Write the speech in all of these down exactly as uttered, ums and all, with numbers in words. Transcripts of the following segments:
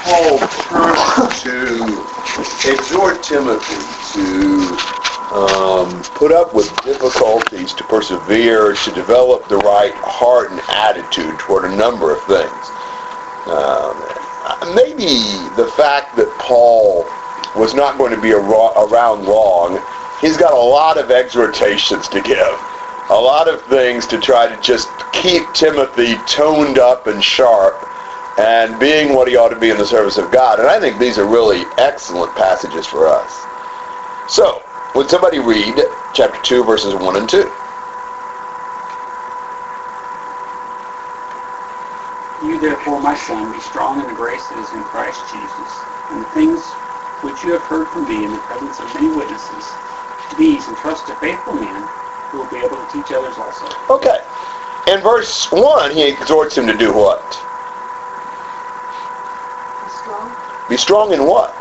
Paul turns to exhort Timothy to um, put up with difficulties, to persevere, to develop the right heart and attitude toward a number of things. Um, maybe the fact that Paul was not going to be around long, he's got a lot of exhortations to give. A lot of things to try to just keep Timothy toned up and sharp and being what he ought to be in the service of God. And I think these are really excellent passages for us. So, would somebody read chapter two, verses one and two? You therefore, my son, be strong in the grace that is in Christ Jesus, and the things which you have heard from me in the presence of many witnesses, these entrust to faithful men who will be able to teach others also. Okay. In verse one, he exhorts him to do what? Be strong. Be strong in what?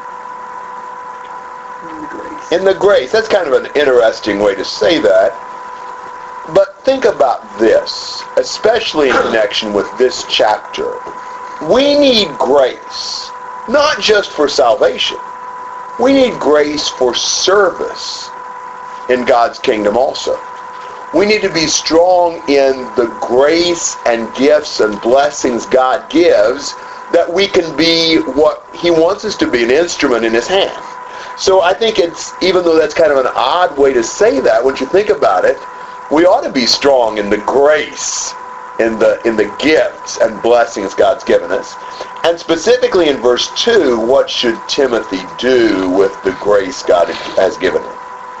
In the grace. In the grace. That's kind of an interesting way to say that. But think about this, especially in connection with this chapter. We need grace, not just for salvation. We need grace for service in God's kingdom also. We need to be strong in the grace and gifts and blessings God gives, that we can be what he wants us to be, an instrument in his hand. So I think it's, even though that's kind of an odd way to say that, when you think about it, we ought to be strong in the grace, in the in the gifts and blessings God's given us. And specifically in verse two, what should Timothy do with the grace God has given him?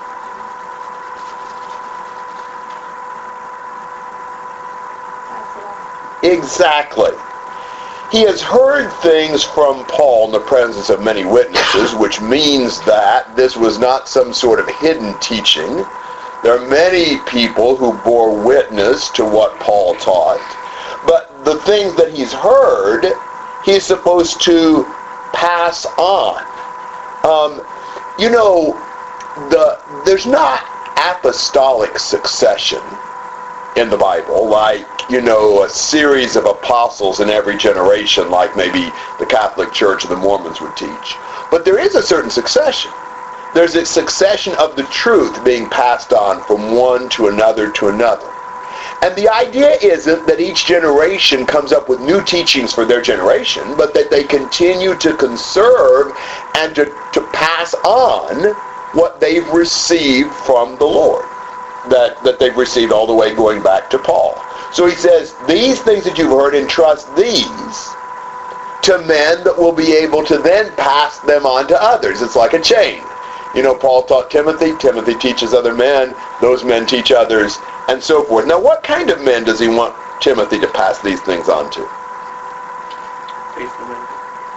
Exactly. He has heard things from Paul in the presence of many witnesses, which means that this was not some sort of hidden teaching. There are many people who bore witness to what Paul taught. But the things that he's heard, he's supposed to pass on. Um, you know, the there's not apostolic succession in the Bible, like, you know, a series of apostles in every generation, like maybe the Catholic Church or the Mormons would teach. But there is a certain succession. There's a succession of the truth being passed on from one to another to another. And the idea isn't that each generation comes up with new teachings for their generation, but that they continue to conserve and to, to pass on what they've received from the Lord, that, that they've received all the way going back to Paul. So he says, these things that you've heard, entrust these to men that will be able to then pass them on to others. It's like a chain. You know, Paul taught Timothy, Timothy teaches other men, those men teach others, and so forth. Now, what kind of men does he want Timothy to pass these things on to? Faithful men.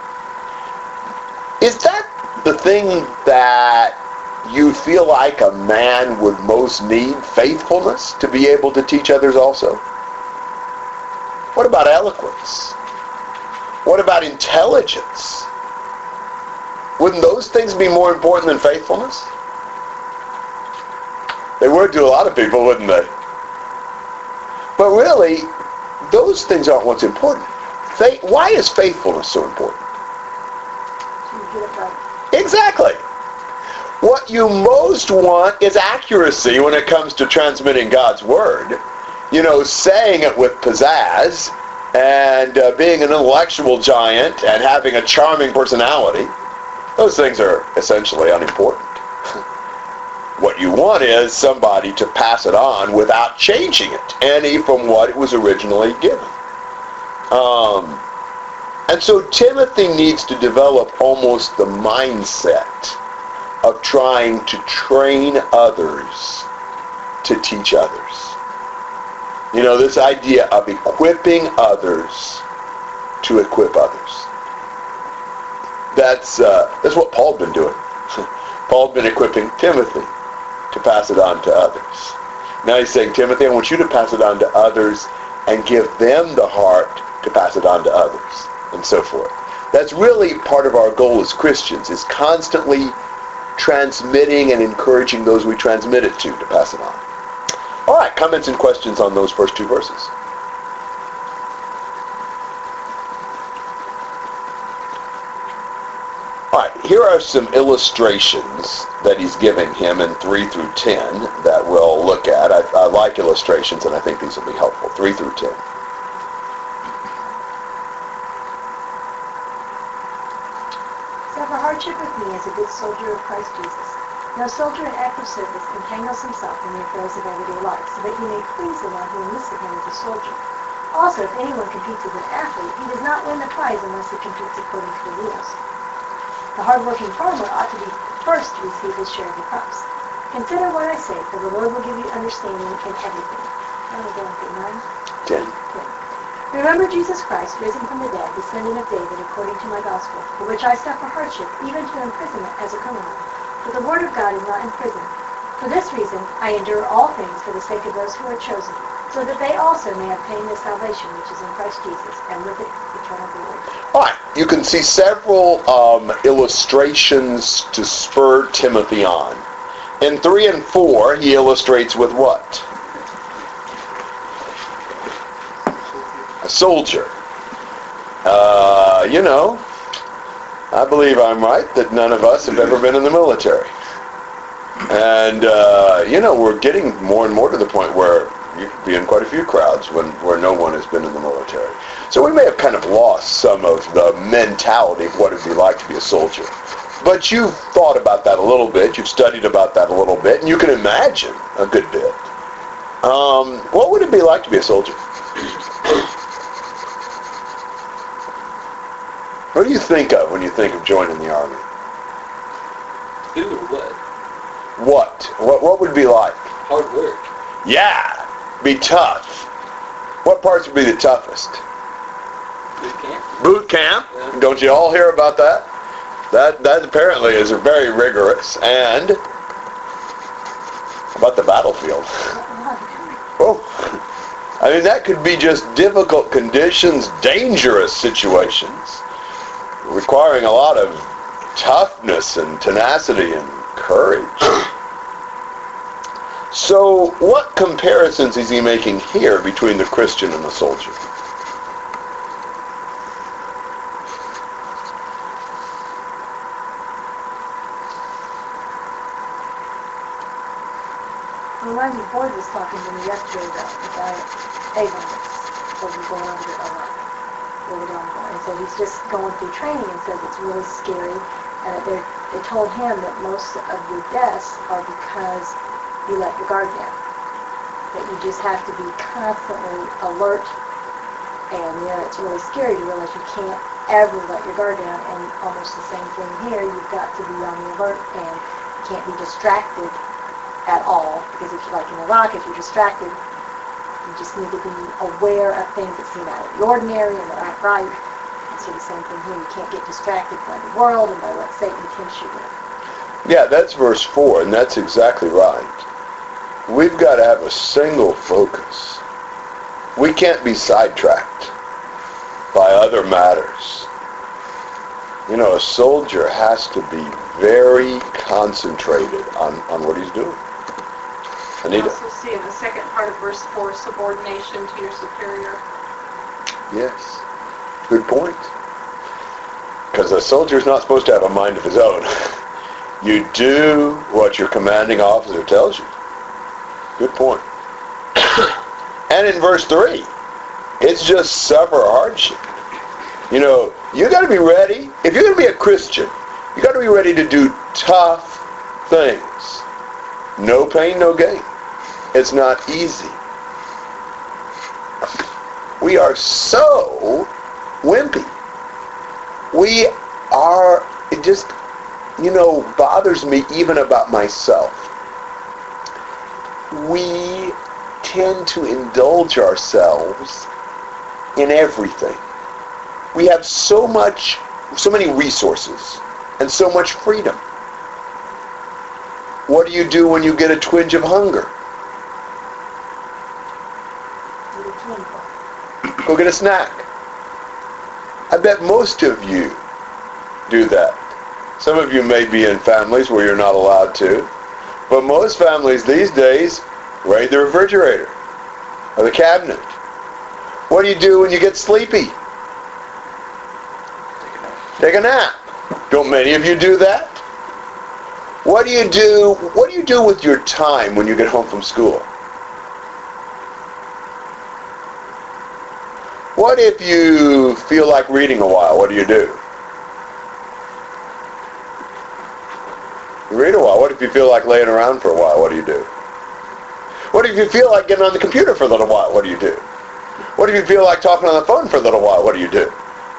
Is that the thing that you feel like a man would most need? Faithfulness to be able to teach others also? What about eloquence? What about intelligence? Wouldn't those things be more important than faithfulness? They were to a lot of people, wouldn't they? But really, those things aren't what's important. Faith, why is faithfulness so important? Exactly. What you most want is accuracy when it comes to transmitting God's word. You know, saying it with pizzazz, and uh, being an intellectual giant, and having a charming personality. Those things are essentially unimportant. What you want is somebody to pass it on without changing it any from what it was originally given. Um, and so Timothy needs to develop almost the mindset of trying to train others to teach others. You know, this idea of equipping others to equip others. That's uh, that's what Paul's been doing. Paul's been equipping Timothy to pass it on to others. Now he's saying, Timothy, I want you to pass it on to others and give them the heart to pass it on to others, and so forth. That's really part of our goal as Christians, is constantly transmitting and encouraging those we transmit it to to pass it on. All right, comments and questions on those first two verses? All right, here are some illustrations that he's giving him in three through ten that we'll look at. I, I like illustrations, and I think these will be helpful. three through ten. Suffer hardship with me as a good soldier of Christ Jesus. No soldier in active service entangles himself in the affairs of everyday life, so that he may please the one who enlisted him as a soldier. Also, if anyone competes as an athlete, he does not win the prize unless he competes according to the rules. The hard-working farmer ought to be first to receive his share of the crops. Consider what I say, for the Lord will give you understanding in everything. Now we're going through nine. ten. Good. Remember Jesus Christ, risen from the dead, descendant of David, according to my gospel, for which I suffer hardship, even to imprisonment as a criminal. But the word of God is not in prison. For this reason, I endure all things for the sake of those who are chosen, so that they also may obtain the salvation which is in Christ Jesus, and with it eternal glory. All right, you can see several um, illustrations to spur Timothy on. In three and four, he illustrates with what? A soldier. Uh, you know, I believe I'm right that none of us have ever been in the military. And, uh, you know, we're getting more and more to the point where you could be in quite a few crowds when where no one has been in the military. So we may have kind of lost some of the mentality of what it would be like to be a soldier. But you've thought about that a little bit, you've studied about that a little bit, and you can imagine a good bit. Um, what would it be like to be a soldier? What do you think of when you think of joining the Army? Who or what? What? What what would it be like? Hard work. Yeah, be tough. What parts would be the toughest? Boot camp. Boot camp. Yeah. Don't you all hear about that? That that apparently is very rigorous. And how about the battlefield? Oh, I mean that could be just difficult conditions, dangerous situations, requiring a lot of toughness and tenacity and courage. So what comparisons is he making here between the Christian and the soldier? Well, Randy Boyd was talking to me yesterday about the guy at Avon that's over going under a lot. And so he's just going through training and says it's really scary. And that they they told him that most of your deaths are because you let your guard down. That you just have to be constantly alert. And you know, it's really scary to realize you can't ever let your guard down. And almost the same thing here. You've got to be on the alert and you can't be distracted at all. Because if you're like in Iraq, if you're distracted, you just need to be aware of things that seem out of the ordinary and that aren't right. And so the same thing here. You can't get distracted by the world and by what Satan tempts you with. Yeah, that's verse four, and that's exactly right. We've got to have a single focus. We can't be sidetracked by other matters. You know, a soldier has to be very concentrated on, on what he's doing. You Anita? also see in the second part of verse four, subordination to your superior. Yes. Good point. Because a soldier's not supposed to have a mind of his own. You do what your commanding officer tells you. Good point. And in verse three, it's just suffer hardship. You know, you got to be ready. If you're going to be a Christian, you got to be ready to do tough things. No pain, no gain. It's not easy. We are so wimpy. We are, it just, you know, bothers me even about myself. We tend to indulge ourselves in everything. We have so much, so many resources and so much freedom. What do you do when you get a twinge of hunger? Go get a snack. I bet most of you do that. Some of you may be in families where you're not allowed to. But most families these days raid the refrigerator or the cabinet. What do you do when you get sleepy? Take a nap. Don't many of you do that? What do you do, what do you do with your time when you get home from school? What if you feel like reading a while? What do you do? You read a while. What if you feel like laying around for a while? What do you do? What if you feel like getting on the computer for a little while? What do you do? What if you feel like talking on the phone for a little while? What do you do?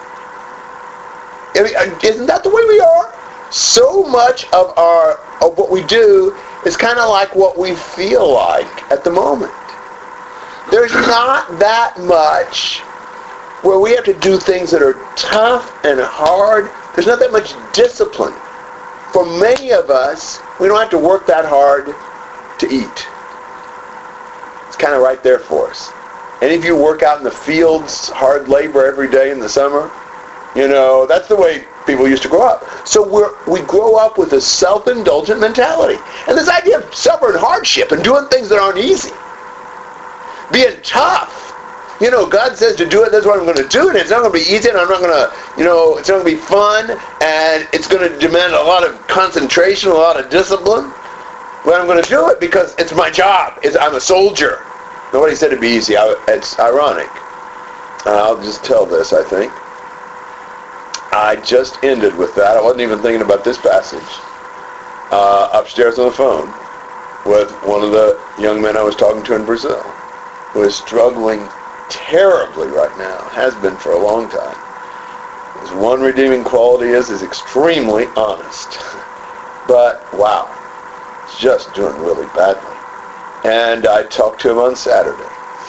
I mean, isn't that the way we are? So much of our of what we do is kind of like what we feel like at the moment. There's not that much where we have to do things that are tough and hard. There's not that much discipline. For many of us, we don't have to work that hard to eat. It's kind of right there for us. Any of you work out in the fields, hard labor every day in the summer? You know, that's the way people used to grow up. So we're, we grow up with a self-indulgent mentality. And this idea of suffering hardship and doing things that aren't easy. Being tough. You know, God says to do it, that's what I'm going to do, and it's not going to be easy, and I'm not going to, you know, it's not going to be fun, and it's going to demand a lot of concentration, a lot of discipline. But I'm going to do it because it's my job. It's, I'm a soldier. Nobody said it'd be easy. I, it's ironic. Uh, I'll just tell this, I think. I just ended with that. I wasn't even thinking about this passage. Uh, upstairs on the phone with one of the young men I was talking to in Brazil, who is struggling terribly right now, has been for a long time. His one redeeming quality is he's extremely honest. But, wow, he's just doing really badly. And I talked to him on Saturday.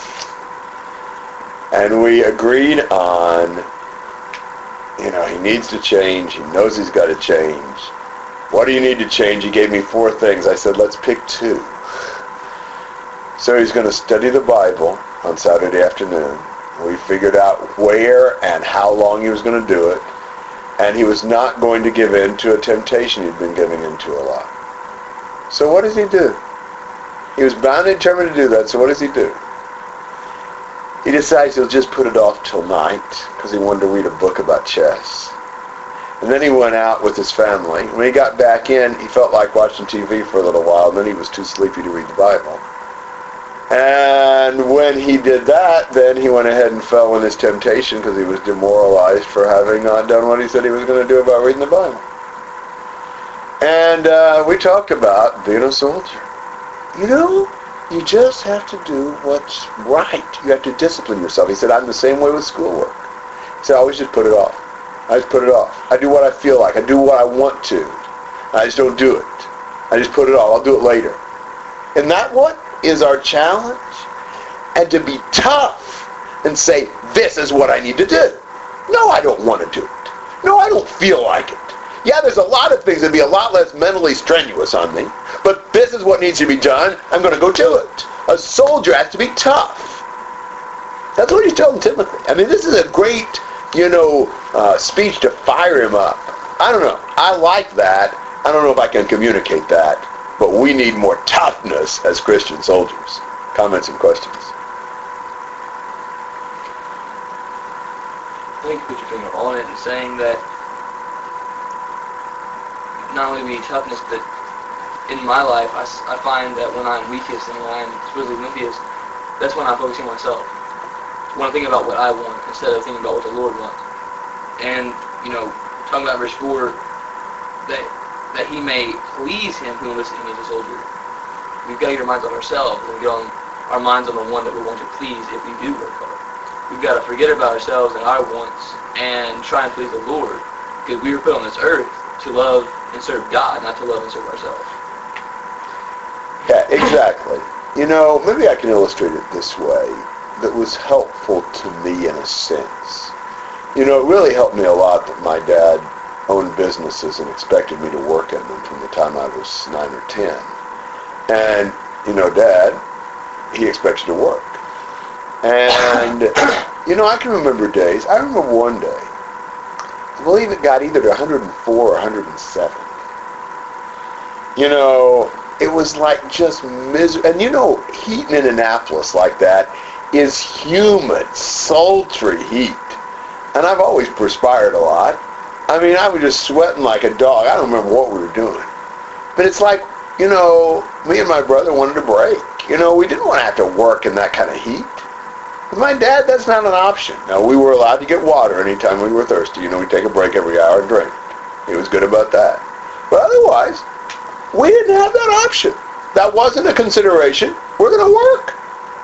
And we agreed on, you know, he needs to change. He knows he's got to change. What do you need to change? He gave me four things. I said, let's pick two. So he's going to study the Bible on Saturday afternoon. We figured out where and how long he was going to do it. And he was not going to give in to a temptation he'd been giving into a lot. So what does he do? He was bound and determined to do that, so what does he do? He decides he'll just put it off till night because he wanted to read a book about chess. And then he went out with his family. When he got back in, he felt like watching T V for a little while, and then he was too sleepy to read the Bible. And when he did that, then he went ahead and fell in his temptation because he was demoralized for having not done what he said he was going to do about reading the Bible. And uh, we talked about being a soldier. You know, you just have to do what's right. You have to discipline yourself. He said, I'm the same way with schoolwork. He said, I always just put it off. I just put it off. I do what I feel like. I do what I want to. I just don't do it. I just put it off. I'll do it later. And that what is our challenge? And to be tough and say, this is what I need to do. No, I don't want to do it. No, I don't feel like it. Yeah, there's a lot of things that would be a lot less mentally strenuous on me, but this is what needs to be done. I'm going to go do it. A soldier has to be tough. That's what he's telling Timothy. I mean, this is a great, you know, uh, speech to fire him up. I don't know. I like that. I don't know if I can communicate that, but we need more toughness as Christian soldiers. Comments and questions? I think you put your finger on it and saying that not only being toughness, but in my life, I, I find that when I'm weakest and when I'm really wimpiest, that's when I'm focusing on myself. When I'm thinking about what I want instead of thinking about what the Lord wants. And, you know, talking about verse four, that that he may please him who enlisted him as a soldier. We've got to get our minds on ourselves and get on our minds on the one that we want to please if we do work hard. We've got to forget about ourselves and our wants and try and please the Lord, because we were put on this earth to love and serve God, not to love and serve ourselves. Yeah, exactly. You know, maybe I can illustrate it this way that was helpful to me in a sense. You know, it really helped me a lot that my dad owned businesses and expected me to work in them from the time I was nine or ten. And, you know, Dad, he expects you to work. And, you know, I can remember days. I remember one day, I believe it got either to one hundred four or one hundred seven. You know, it was like just miserable. And, you know, heat in Annapolis like that is humid, sultry heat. And I've always perspired a lot. I mean, I was just sweating like a dog. I don't remember what we were doing. But it's like, you know, me and my brother wanted to break. You know, we didn't want to have to work in that kind of heat. With my dad, that's not an option. Now, we were allowed to get water anytime we were thirsty. You know, we'd take a break every hour and drink. He was good about that. But otherwise, we didn't have that option. That wasn't a consideration. We're going to work.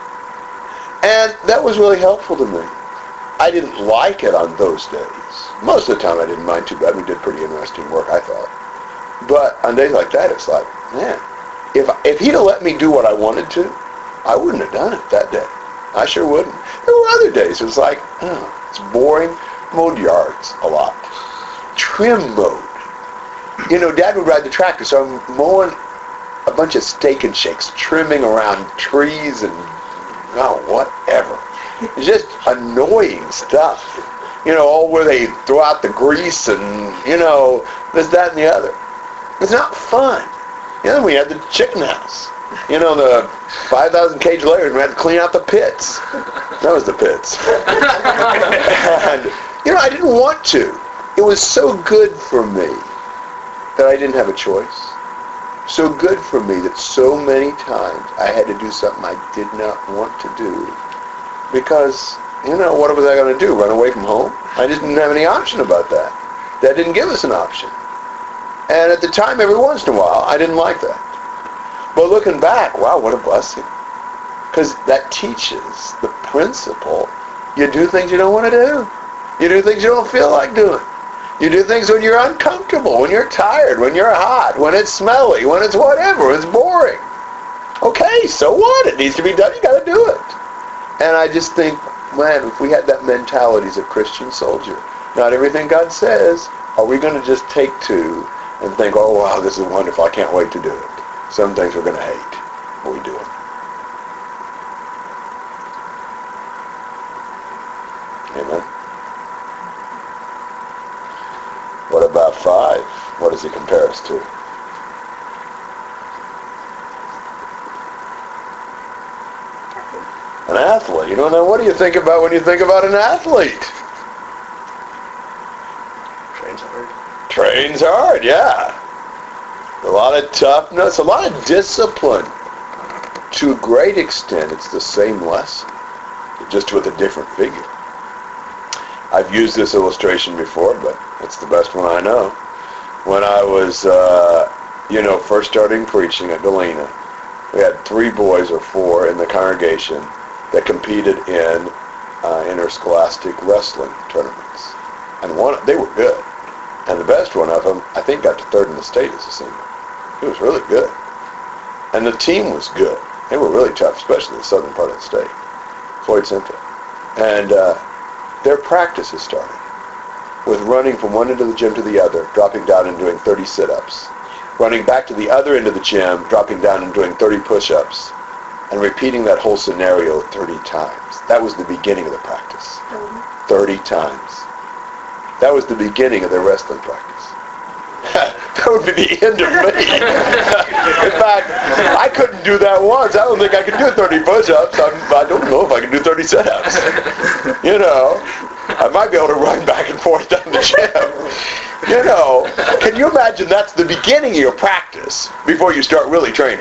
And that was really helpful to me. I didn't like it on those days. Most of the time I didn't mind too bad. We did pretty interesting work, I thought. But on days like that, it's like, man, if if he'd have let me do what I wanted to, I wouldn't have done it that day. I sure wouldn't. There were other days it was like, oh, it's boring. Mowed yards a lot. Trim mowed. You know, Dad would ride the tractor, so I'm mowing a bunch of steak and shakes, trimming around trees and, oh, whatever. It's just annoying stuff. You know, all where they throw out the grease and, you know, this, that, and the other. It's not fun. You know, we had the chicken house. You know, the five thousand cage layers, we had to clean out the pits. That was the pits. And, you know, I didn't want to. It was so good for me that I didn't have a choice. So good for me that so many times I had to do something I did not want to do. Because, you know, what was I going to do? Run away from home? I didn't have any option about that. That didn't give us an option. And at the time, every once in a while, I didn't like that. But looking back, wow, what a blessing. Because that teaches the principle, you do things you don't want to do. You do things you don't feel like doing. You do things when you're uncomfortable, when you're tired, when you're hot, when it's smelly, when it's whatever, it's boring. Okay, so what? It needs to be done, you got to do it. And I just think, man, if we had that mentality as a Christian soldier, not everything God says, are we going to just take to and think, oh, wow, this is wonderful, I can't wait to do it. Some things we're going to hate when we do them. Amen. What about five? What does he compare us to? An athlete. You know, now what do you think about when you think about an athlete? Trains hard. Trains hard, yeah. A lot of toughness, a lot of discipline. To a great extent, it's the same lesson, just with a different figure. I've used this illustration before, but it's the best one I know. When I was, uh, you know, first starting preaching at Galena, we had three boys or four in the congregation that competed in uh, interscholastic wrestling tournaments. And one, they were good. And the best one of them, I think, got to third in the state as a senior. He was really good. And the team was good. They were really tough, especially the southern part of the state, Floyd Central. And uh, their practices started with running from one end of the gym to the other, dropping down and doing thirty sit-ups. Running back to the other end of the gym, dropping down and doing thirty push-ups. And repeating that whole scenario thirty times. That was the beginning of the practice. thirty times. That was the beginning of their wrestling practice. That would be the end of me. In fact, I couldn't do that once. I don't think I could do thirty push-ups. I'm, I don't know if I can do thirty sit-ups. You know, I might be able to run back and forth down the gym. You know, can you imagine that's the beginning of your practice before you start really training?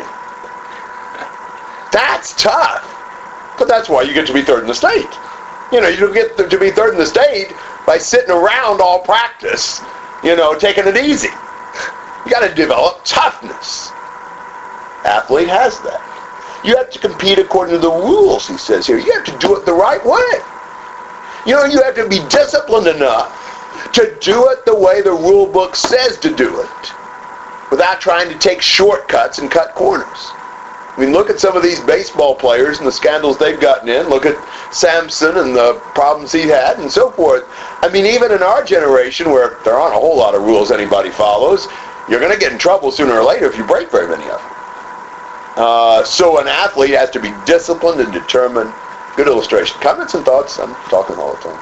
That's tough. But that's why you get to be third in the state. You know, you don't get to be third in the state by sitting around all practice, you know, taking it easy. You got to develop toughness. Athlete has that. You have to compete according to the rules, he says here. You have to do it the right way. You know, you have to be disciplined enough to do it the way the rule book says to do it, without trying to take shortcuts and cut corners. I mean, look at some of these baseball players and the scandals they've gotten in. Look at Samson and the problems he had and so forth. I mean, even in our generation, where there aren't a whole lot of rules anybody follows, you're going to get in trouble sooner or later if you break very many of them. Uh, so an athlete has to be disciplined and determined. Good illustration. Comments and thoughts? I'm talking all the time.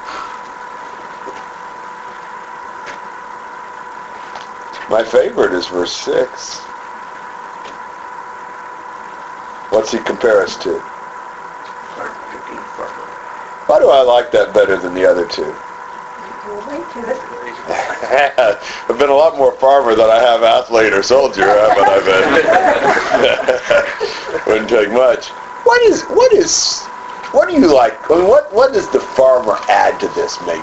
My favorite is verse six. What's he compare us to? Why do I like that better than the other two? I've been a lot more farmer than I have athlete or soldier, haven't I been? Wouldn't take much. What is, what is, what do you like, I mean, what, what does the farmer add to this, maybe?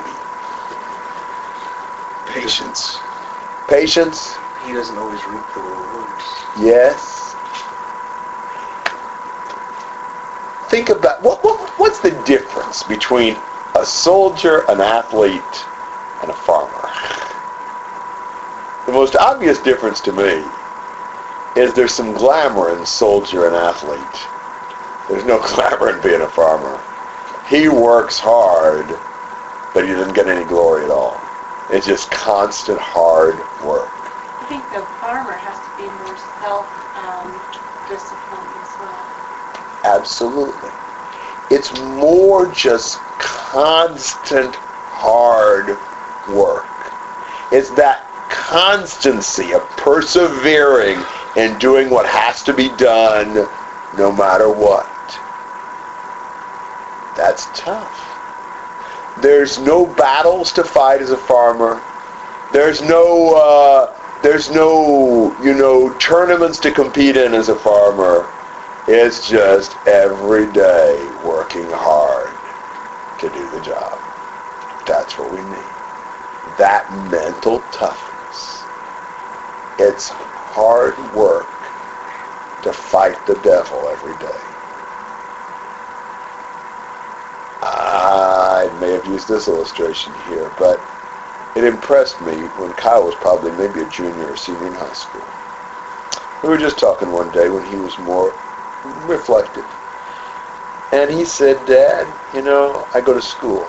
Patience. Patience? He doesn't always reap the rewards. Yes. Think about, what, what what's the difference between a soldier, an athlete, and a farmer? The most obvious difference to me is there's some glamour in soldier and athlete. There's no glamour in being a farmer. He works hard, but he doesn't get any glory at all. It's just constant hard work. I think the farmer has to be more self-disciplined um, as well. Absolutely. It's more just constant hard work. It's that constancy of persevering and doing what has to be done no matter what. That's tough. There's no battles to fight as a farmer. There's no, uh, there's no, you know, tournaments to compete in as a farmer. It's just every day working hard to do the job. That's what we need. That mental toughness. It's hard work to fight the devil every day. I may have used this illustration here, but it impressed me when Kyle was probably maybe a junior or senior in high school. We were just talking one day when he was more reflective. And he said, Dad, you know, I go to school.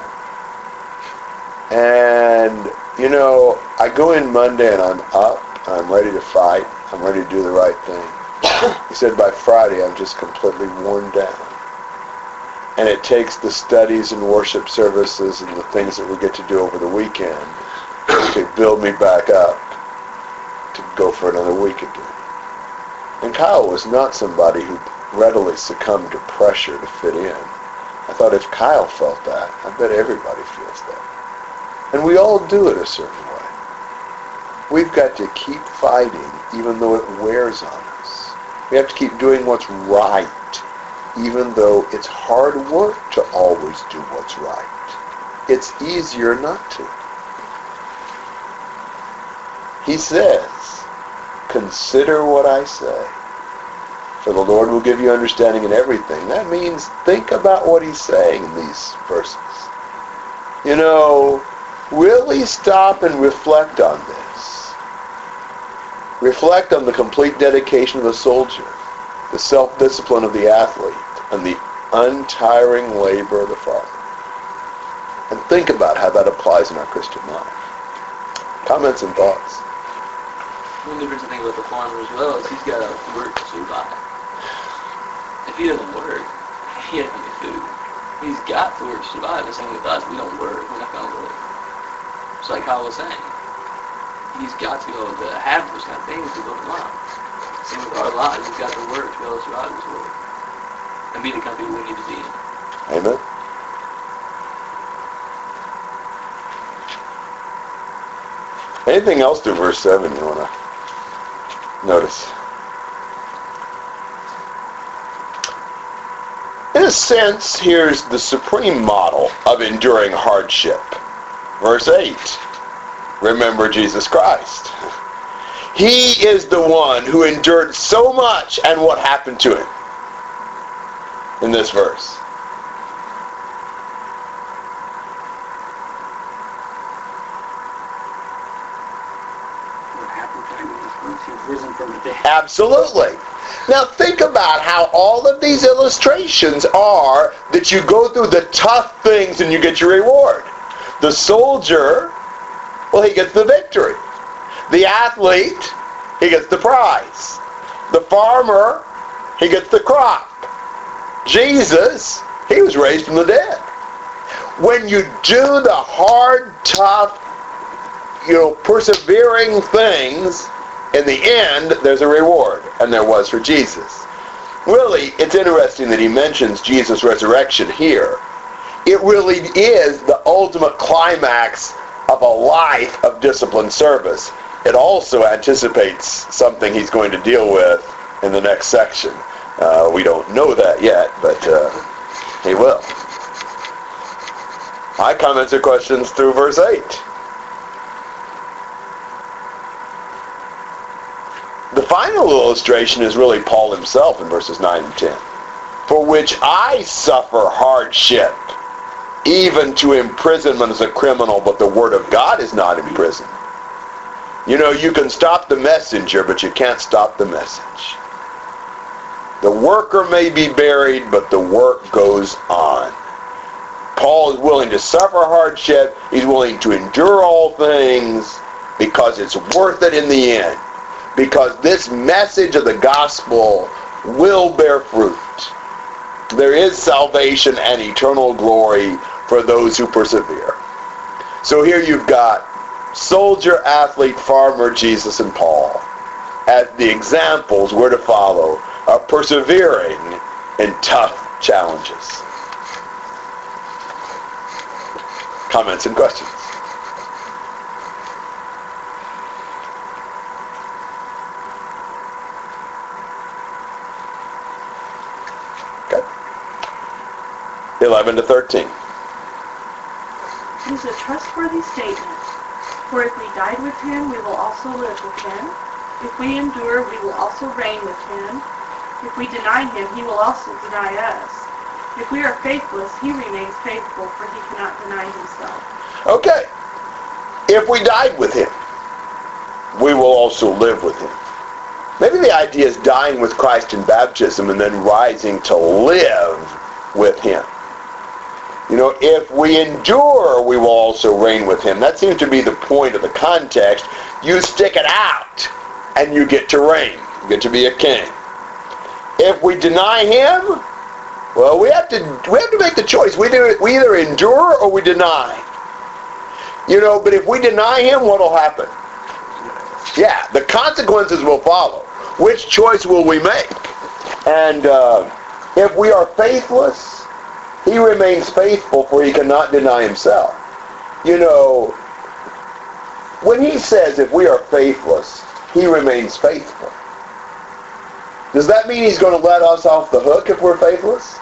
And, you know, I go in Monday and I'm up, I'm ready to fight, I'm ready to do the right thing. He said, by Friday I'm just completely worn down. And it takes the studies and worship services and the things that we get to do over the weekend to build me back up to go for another week again. And Kyle was not somebody who readily succumbed to pressure to fit in. I thought if Kyle felt that, I bet everybody feels that. And we all do it a certain way. We've got to keep fighting even though it wears on us. We have to keep doing what's right even though it's hard work to always do what's right. It's easier not to. He says, consider what I say, for the Lord will give you understanding in everything. That means think about what he's saying in these verses. You know, really stop and reflect on this. Reflect on the complete dedication of the soldier, the self-discipline of the athlete, and the untiring labor of the farmer. And think about how that applies in our Christian life. Comments and thoughts? One difference I think about the farmer as well is he's got to work to survive. If he doesn't work, he doesn't get food. He's got to work to survive. The same with us. We don't work, we're not going to live. Just like Kyle was saying. He's got to be able to have those kind of things to build him up. Same with our lives. We've got to work to be able to survive this world. And be the company we need to be in. Amen. Anything else to verse seven you want to notice? In a sense, here's the supreme model of enduring hardship. Verse eight. Remember Jesus Christ. He is the one who endured so much, and what happened to him in this verse? What happened to him in this verse? He was risen from the dead. Absolutely. Now think about how all of these illustrations are that you go through the tough things and you get your reward. The soldier, well, he gets the victory. The athlete, he gets the prize. The farmer, he gets the crop. Jesus, he was raised from the dead. When you do the hard, tough, you know, persevering things, in the end, there's a reward, and there was for Jesus. Really, it's interesting that he mentions Jesus' resurrection here. It really is the ultimate climax of a life of disciplined service, it also anticipates something he's going to deal with in the next section. Uh, we don't know that yet, but uh, he will. My comments or questions through verse eight. The final illustration is really Paul himself in verses nine and ten. For which I suffer hardship, even to imprisonment as a criminal, but the word of God is not imprisoned. You know, you can stop the messenger, but you can't stop the message. The worker may be buried, but the work goes on. Paul is willing to suffer hardship. He's willing to endure all things because it's worth it in the end. Because this message of the gospel will bear fruit. There is salvation and eternal glory for those who persevere. So here you've got soldier, athlete, farmer, Jesus, and Paul as the examples we're to follow of persevering in tough challenges. Comments and questions? Okay. eleven to thirteen. It is a trustworthy statement. For if we died with him, we will also live with him. If we endure, we will also reign with him. If we deny him, he will also deny us. If we are faithless, he remains faithful, for he cannot deny himself. Okay. If we died with him, we will also live with him. Maybe the idea is dying with Christ in baptism and then rising to live with him. You know, if we endure, we will also reign with him. That seems to be the point of the context. You stick it out, and you get to reign. You get to be a king. If we deny him, well, we have to we have to make the choice. We do we either endure or we deny. You know, but if we deny him, what will happen? Yeah, the consequences will follow. Which choice will we make? And uh, if we are faithless, he remains faithful, for he cannot deny himself. You know, when he says if we are faithless, he remains faithful. Does that mean he's going to let us off the hook if we're faithless?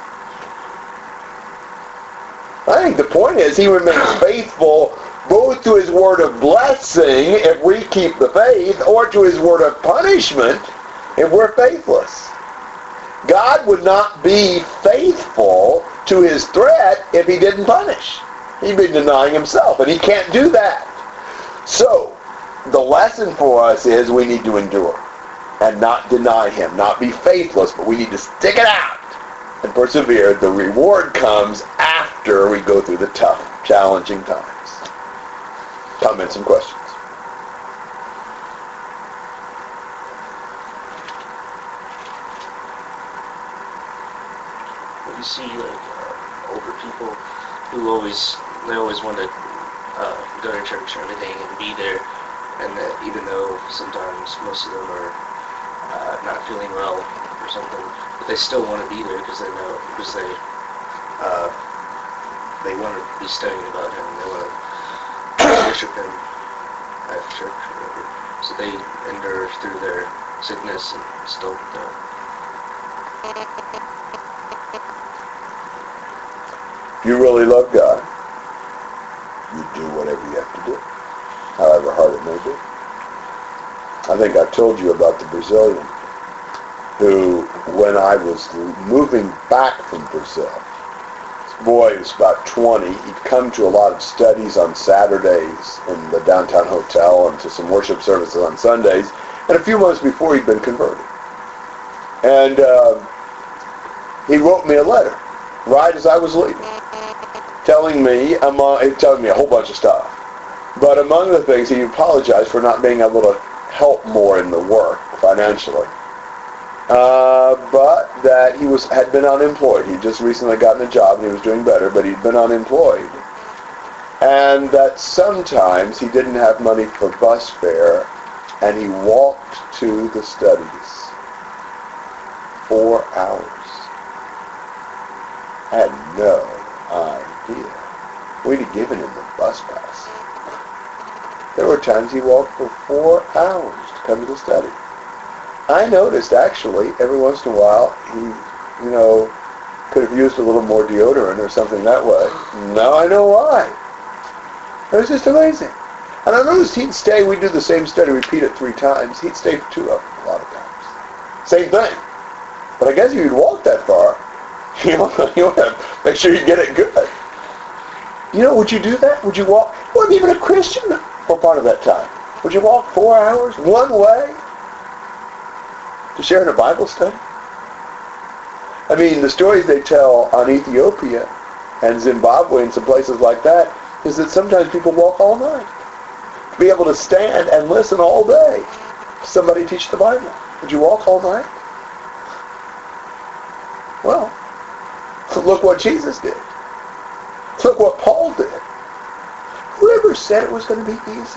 I think the point is he remains faithful both to his word of blessing if we keep the faith, or to his word of punishment if we're faithless. God would not be faithful to his threat if he didn't punish. He'd be denying himself, and he can't do that. So, the lesson for us is we need to endure and not deny him, not be faithless, but we need to stick it out and persevere. The reward comes after we go through the tough, challenging times. Comments and questions? You see, like, uh, older people who always, they always want to uh, go to church and everything and be there, and that even though sometimes most of them are uh, not feeling well or something, but they still want to be there because they know, because they uh, they want to be studying about him, and they want to worship him at church or whatever. So they endure through their sickness and still uh, You really love God, you do whatever you have to do, however hard it may be. I think I told you about the Brazilian who, when I was moving back from Brazil, this boy was about twenty, he'd come to a lot of studies on Saturdays in the downtown hotel and to some worship services on Sundays, and a few months before he'd been converted. And uh, he wrote me a letter right as I was leaving, telling me, among, telling me a whole bunch of stuff. But among the things, he apologized for not being able to help more in the work financially. Uh, but that he was had been unemployed. He'd just recently gotten a job and he was doing better, but he'd been unemployed. And that sometimes he didn't have money for bus fare, and he walked to the studies four hours. I had no idea. We'd have given him the bus pass. There were times he walked for four hours to come to the study. I noticed, actually, every once in a while, he, you know, could have used a little more deodorant or something that way. Now I know why. It was just amazing. And I noticed he'd stay, we'd do the same study, repeat it three times. He'd stay for two of them a lot of times. Same thing. But I guess if you'd walk that far, you know, you want to make sure you get it good. You know, would you do that? Would you walk? You weren't even a Christian for part of that time. Would you walk four hours one way to share in a Bible study? I mean, the stories they tell on Ethiopia and Zimbabwe and some places like that is that sometimes people walk all night to be able to stand and listen all day to somebody teach the Bible. Would you walk all night? Well, look what Jesus did. Look what Paul did. Whoever said it was going to be easy?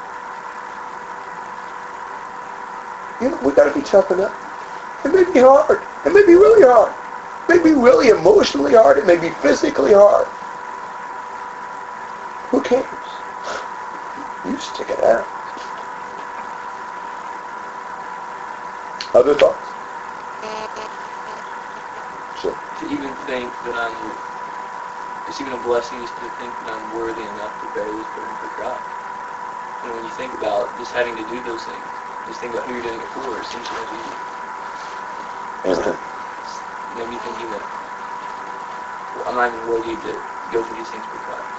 You know, we got to be tough enough. It may be hard. It may be really hard. It may be really emotionally hard. It may be physically hard. Who cares? You stick it out. Other thoughts? Sure. To even think that I'm, it's even a blessing just to think that I'm worthy enough to bear this burden for God. And when you think about just having to do those things, just think about who you're doing it for, it seems so much easier. Maybe thinking that well, I'm not even worthy to go through these things for Christ.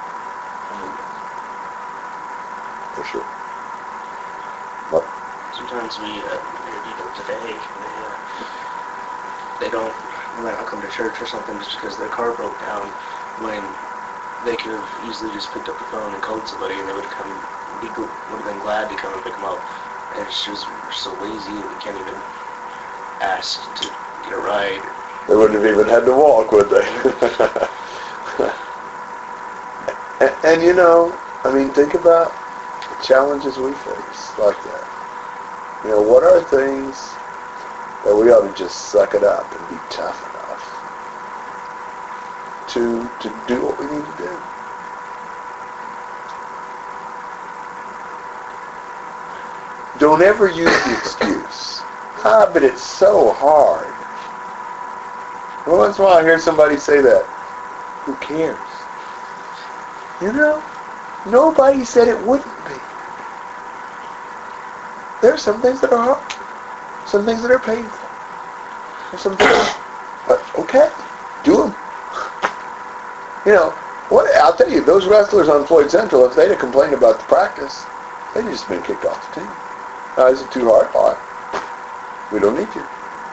For sure. What? Sometimes we, uh, people today, they, uh, they don't, they might not come to church or something just because their car broke down when they could have easily just picked up the phone and called somebody and they would have come, be, would have been glad to come and pick them up. And it's just, we're so lazy that we can't even ask to get a ride. They wouldn't have even had to walk, would they? and, and you know, I mean, think about the challenges we face like that. You know, what are things that we ought to just suck it up and be tough enough to to do what we need to do? Don't ever use the excuse, ah, but it's so hard. Well, once in a while I hear somebody say that. Who cares? You know, nobody said it wouldn't be. There are some things that are hard, some things that are painful, there's some things, but okay, do them. You know, what? I'll tell you, those wrestlers on Floyd Central, if they'd have complained about the practice, they'd just been kicked off the team. Uh, is it too hard? All right. We don't need you.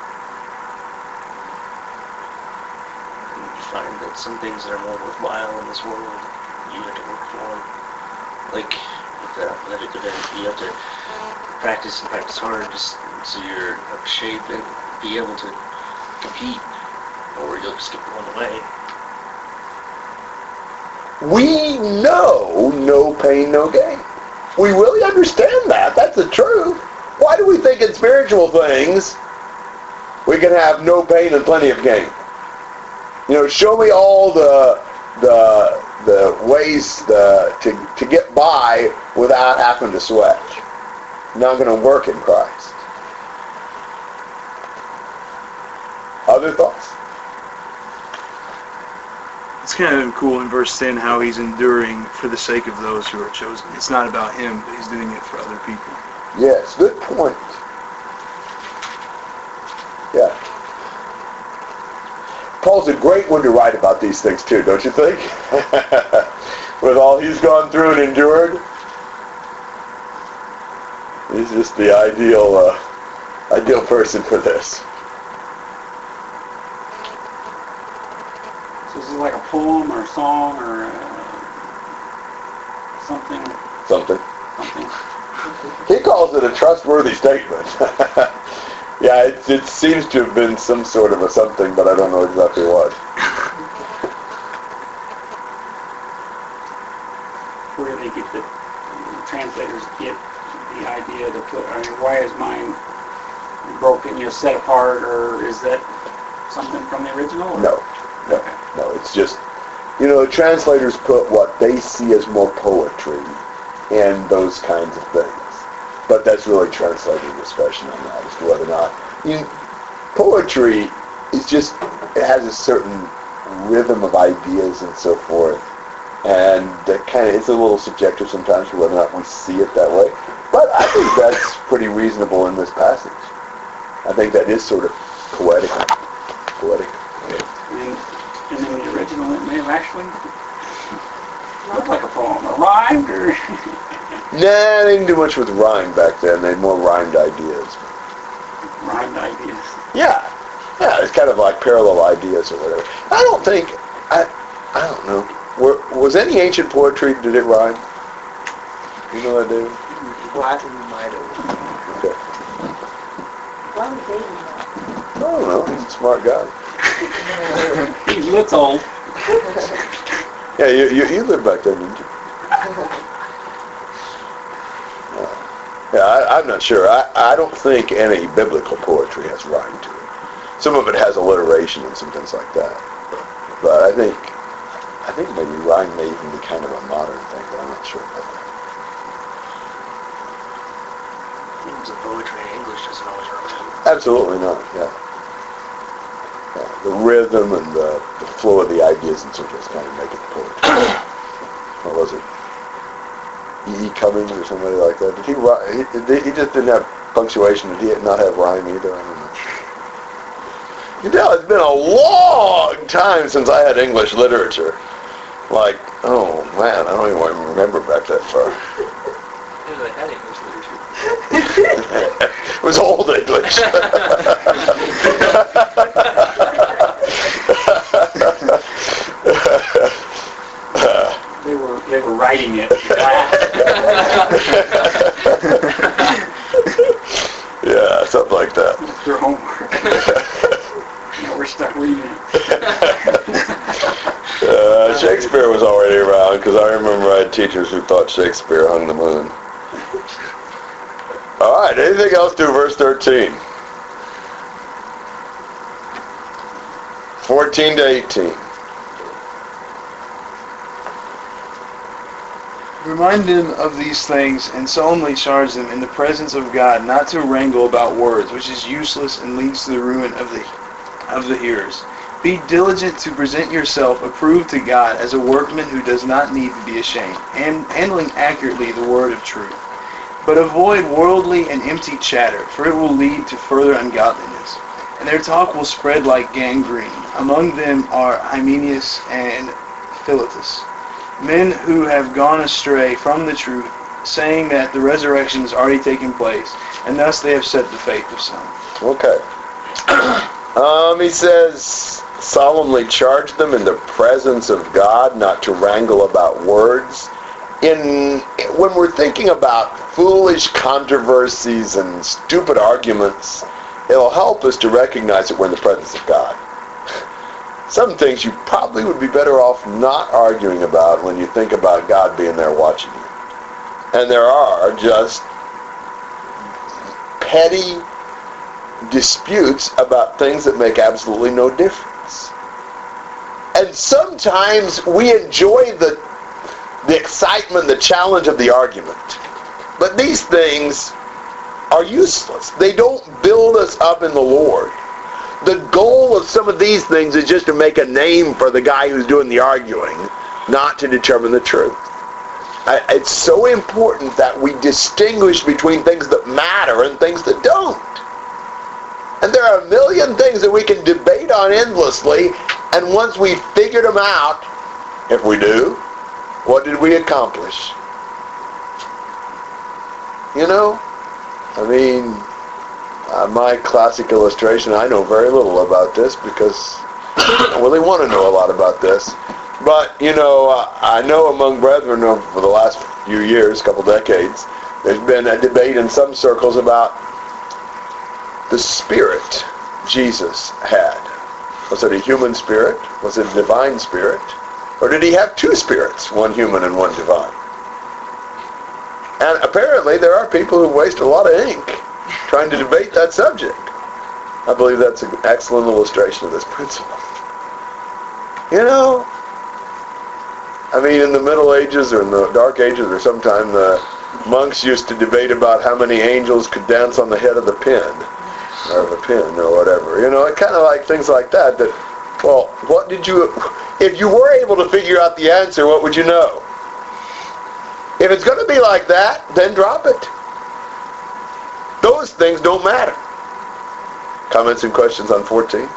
You find that some things that are more worthwhile in this world, you have to work for them. Like with the athletic event, you have to practice and practice hard just so you're up to shape and be able to compete, or you'll just get blown away. We know no pain, no gain. We really understand that. That's the truth. Why do we think in spiritual things we can have no pain and plenty of gain? You know, show me all the the the ways the, to to get by without having to sweat. Not going to work in Christ. Other thoughts? It's kind of cool in verse ten how he's enduring for the sake of those who are chosen. It's not about him, but he's doing it for other people. Yes, good point. Yeah. Paul's a great one to write about these things too, don't you think? With all he's gone through and endured. He's just the ideal, uh, ideal person for this. So is it like a poem or a song or uh, something? Something. Something. He calls it a trustworthy statement. Yeah, it, it seems to have been some sort of a something, but I don't know exactly what. Where do they get the, the translators get the idea to put, I mean, why is mine broken, you know, set apart, or is that something from the original? Or? No, no, no. It's just, you know, the translators put what they see as more poetry and those kinds of things. But that's really translating discussion on that as to whether or not. You, poetry is just, it has a certain rhythm of ideas and so forth. And that kind of, it's a little subjective sometimes for whether or not we see it that way. But I think that's pretty reasonable in this passage. I think that is sort of poetic. Poetic. And, and in the original, it may have actually looked like a poem, or rhymed, or... Nah, they didn't do much with rhyme back then. They had more rhymed ideas. Rhymed ideas. Yeah. Yeah, it's kind of like parallel ideas or whatever. I don't think, I I don't know. Were, was any ancient poetry, did it rhyme? You know what I do? Latin might have. Okay. Why would they do that? I don't know. He's a smart guy. He looks old. Yeah, you, you, you lived back then, didn't you? Yeah, I, I'm not sure. I, I don't think any biblical poetry has rhyme to it. Some of it has alliteration and some things like that. But I think I think maybe rhyme may even be kind of a modern thing, but I'm not sure about that. Themes of poetry in English doesn't always rhyme. Absolutely not, yeah. Yeah, the rhythm and the, the flow of the ideas and so forth kind of make it poetry. What was it? E. E. Cummings or somebody like that. Did he rhyme? He, he just didn't have punctuation. Did he not have rhyme either? I don't know. You know, it's been a long time since I had English literature. Like, oh man, I don't even remember back that far. Yeah, they had English literature. It was old English. They were they were writing it. Yeah, something like that. It's their homework. Now we're stuck reading it. Uh, Shakespeare was already around because I remember I had teachers who thought Shakespeare hung the moon. All right, anything else to verse thirteen? fourteen to eighteen. Remind them of these things and solemnly charge them in the presence of God not to wrangle about words, which is useless and leads to the ruin of the of the hearers. Be diligent to present yourself approved to God as a workman who does not need to be ashamed, and handling accurately the word of truth. But avoid worldly and empty chatter, for it will lead to further ungodliness, and their talk will spread like gangrene. Among them are Hymenaeus and Philetus, men who have gone astray from the truth, saying that the resurrection has already taken place, and thus they have set the faith of some. Okay. Um, he says, solemnly charge them in the presence of God not to wrangle about words. In when we're thinking about foolish controversies and stupid arguments, it'll help us to recognize that we're in the presence of God. Some things you probably would be better off not arguing about when you think about God being there watching you. And there are just petty disputes about things that make absolutely no difference. And sometimes we enjoy the the excitement, the challenge of the argument. But these things are useless. They don't build us up in the Lord. The goal of some of these things is just to make a name for the guy who's doing the arguing, not to determine the truth. I, it's so important that we distinguish between things that matter and things that don't. And there are a million things that we can debate on endlessly, and once we've figured them out, if we do, what did we accomplish? You know? I mean, uh, my classic illustration, I know very little about this because I don't really want to know a lot about this. But, you know, uh, I know among brethren over the last few years, couple decades, there's been a debate in some circles about the spirit Jesus had. Was it a human spirit? Was it a divine spirit? Or did he have two spirits, one human and one divine? And apparently there are people who waste a lot of ink trying to debate that subject. I believe that's an excellent illustration of this principle. You know, I mean, in the Middle Ages or in the Dark Ages or sometime, the monks used to debate about how many angels could dance on the head of the pin, or the pin, or whatever. You know, it kind of like things like that. That, well, what did you? If you were able to figure out the answer, what would you know? If it's going to be like that, then drop it. Those things don't matter. Comments and questions on fourteen?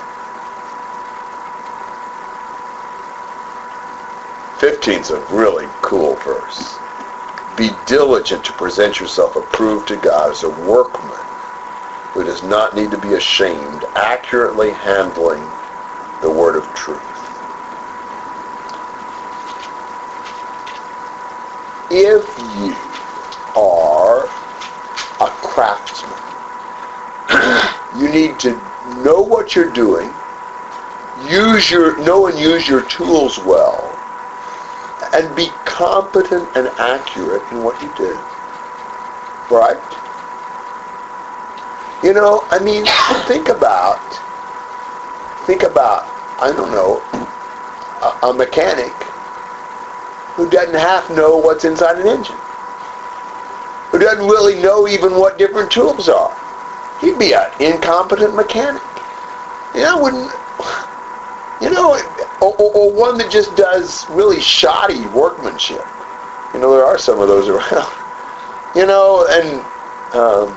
fifteen's a really cool verse. Be diligent to present yourself approved to God as a workman who does not need to be ashamed, accurately handling the word of truth. If you are a craftsman, you need to know what you're doing, use your know and use your tools well, and be competent and accurate in what you do. Right? You know, I mean, think about, think about, I don't know, a, a mechanic who doesn't half know what's inside an engine, who doesn't really know even what different tools are. He'd be an incompetent mechanic. You know, wouldn't, you know, or, or, or one that just does really shoddy workmanship. You know, there are some of those around. You know, and um,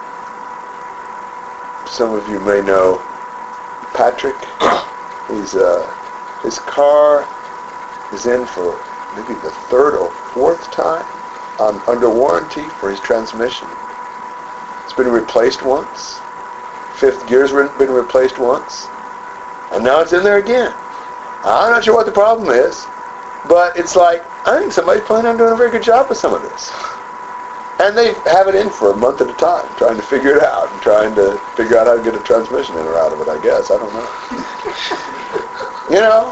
some of you may know Patrick. He's uh, his car is in for maybe the third or fourth time um, under warranty for his transmission. It's been replaced once. Fifth gear's been replaced once. And now it's in there again. I'm not sure what the problem is, but it's like, I think somebody's planning on doing a very good job with some of this. And they have it in for a month at a time, trying to figure it out, and trying to figure out how to get a transmission in or out of it, I guess. I don't know. You know?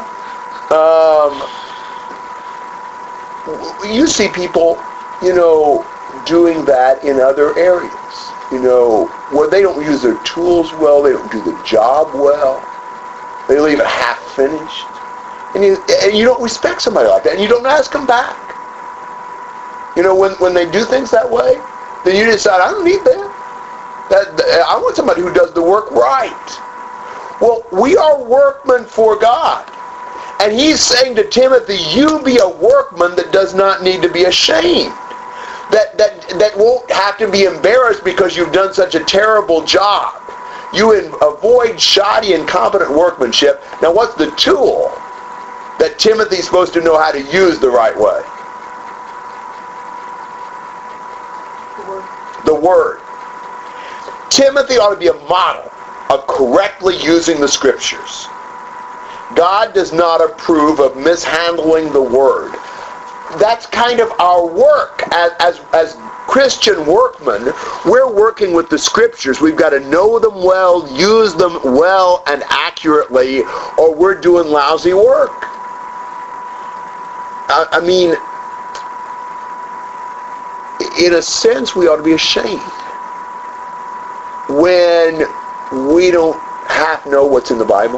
Um, you see people, you know, doing that in other areas. You know, where they don't use their tools well, they don't do the job well. They leave it half finished. And you, and you don't respect somebody like that, and you don't ask them back. You know, when, when they do things that way, then you decide, I don't need them. That, that, I want somebody who does the work right. Well, we are workmen for God. And he's saying to Timothy, you be a workman that does not need to be ashamed. That, that, that won't have to be embarrassed because you've done such a terrible job. You in, avoid shoddy, incompetent workmanship. Now, what's the tool that Timothy's supposed to know how to use the right way? The Word. Timothy ought to be a model of correctly using the Scriptures. God does not approve of mishandling the Word. That's kind of our work as, as, as Christian workmen. We're working with the Scriptures. We've got to know them well, use them well and accurately, or we're doing lousy work. I, I mean, in a sense, we ought to be ashamed when we don't half know what's in the Bible,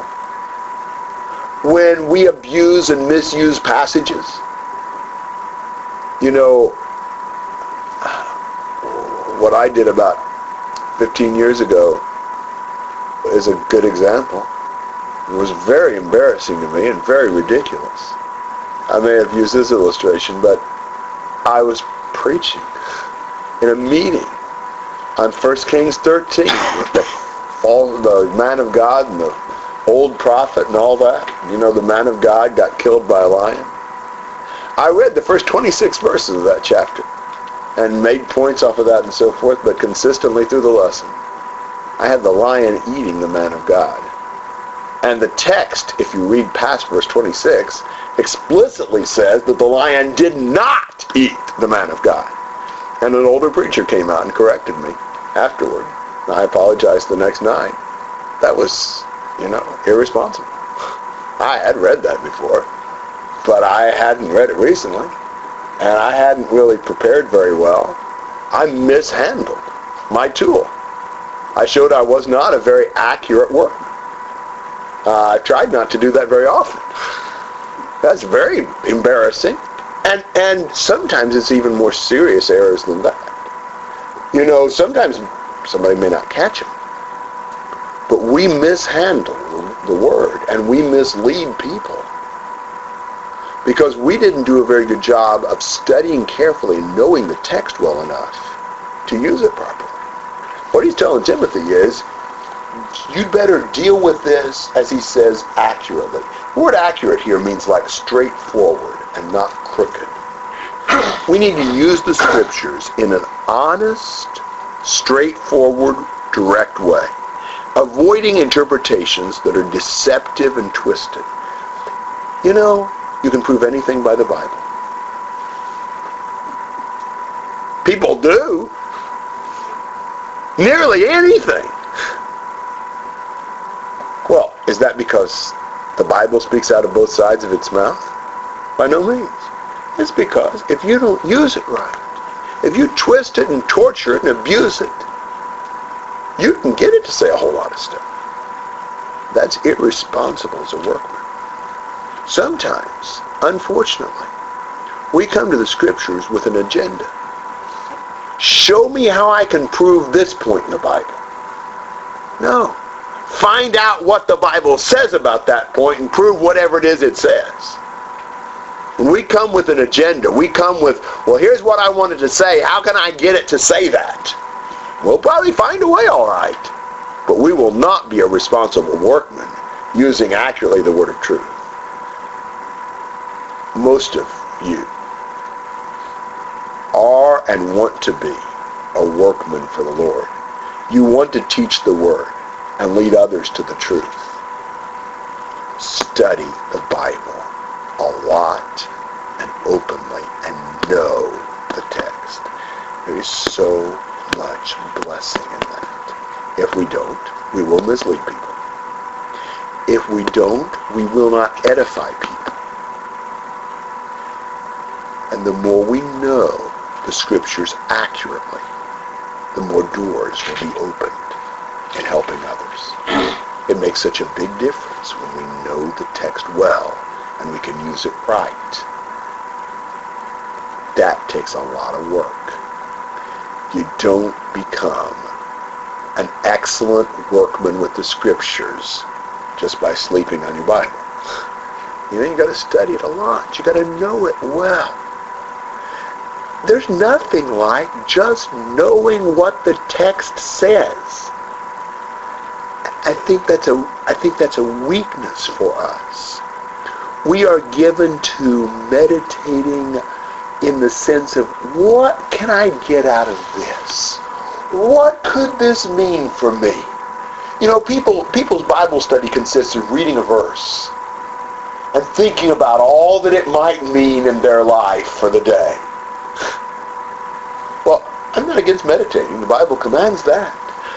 when we abuse and misuse passages. You know, what I did about fifteen years ago is a good example. It was very embarrassing to me and very ridiculous. I may have used this illustration, but I was preaching in a meeting on First Kings thirteen with the, all the man of God and the old prophet and all that. You know, the man of God got killed by a lion. I read the first twenty-six verses of that chapter and made points off of that and so forth, but consistently through the lesson, I had the lion eating the man of God. And the text, if you read past verse twenty-six, explicitly says that the lion did not eat the man of God. And an older preacher came out and corrected me afterward. I apologized the next night. That was, you know, irresponsible. I had read that before, but I hadn't read it recently, and I hadn't really prepared very well. I mishandled my tool. I showed I was not a very accurate workman. Uh, I tried not to do that very often. That's very embarrassing. And and sometimes it's even more serious errors than that. You know, sometimes somebody may not catch them. But we mishandle the word and we mislead people. Because we didn't do a very good job of studying carefully and knowing the text well enough to use it properly. What he's telling Timothy is, you'd better deal with this, as he says, accurately. The word accurate here means like straightforward and not crooked. We need to use the scriptures in an honest, straightforward, direct way, avoiding interpretations that are deceptive and twisted. You know, you can prove anything by the Bible. People do. Nearly anything. Well, is that because the Bible speaks out of both sides of its mouth? By no means. It's because if you don't use it right, if you twist it and torture it and abuse it, you can get it to say a whole lot of stuff. That's irresponsible as a workman. Sometimes, unfortunately, we come to the scriptures with an agenda. Show me how I can prove this point in the Bible. No. Find out what the Bible says about that point and prove whatever it is it says. When we come with an agenda, we come with, well, here's what I wanted to say. How can I get it to say that? We'll probably find a way, all right. But we will not be a responsible workman using accurately the word of truth. Most of you are and want to be a workman for the Lord. You want to teach the word and lead others to the truth. Study the Bible a lot and openly and know the text. There is so much blessing in that. If we don't, we will mislead people. If we don't, we will not edify people. And the more we know the scriptures accurately, the more doors will be opened in helping others. It makes such a big difference when we know the text well and we can use it right. That takes a lot of work. You don't become an excellent workman with the scriptures just by sleeping on your Bible. You know, you got to study it a lot. You got to know it well. There's nothing like just knowing what the text says. I think that's a I think that's a weakness for us. We are given to meditating in the sense of, what can I get out of this? What could this mean for me? You know, people people's Bible study consists of reading a verse and thinking about all that it might mean in their life for the day. Well, I'm not against meditating. The Bible commands that.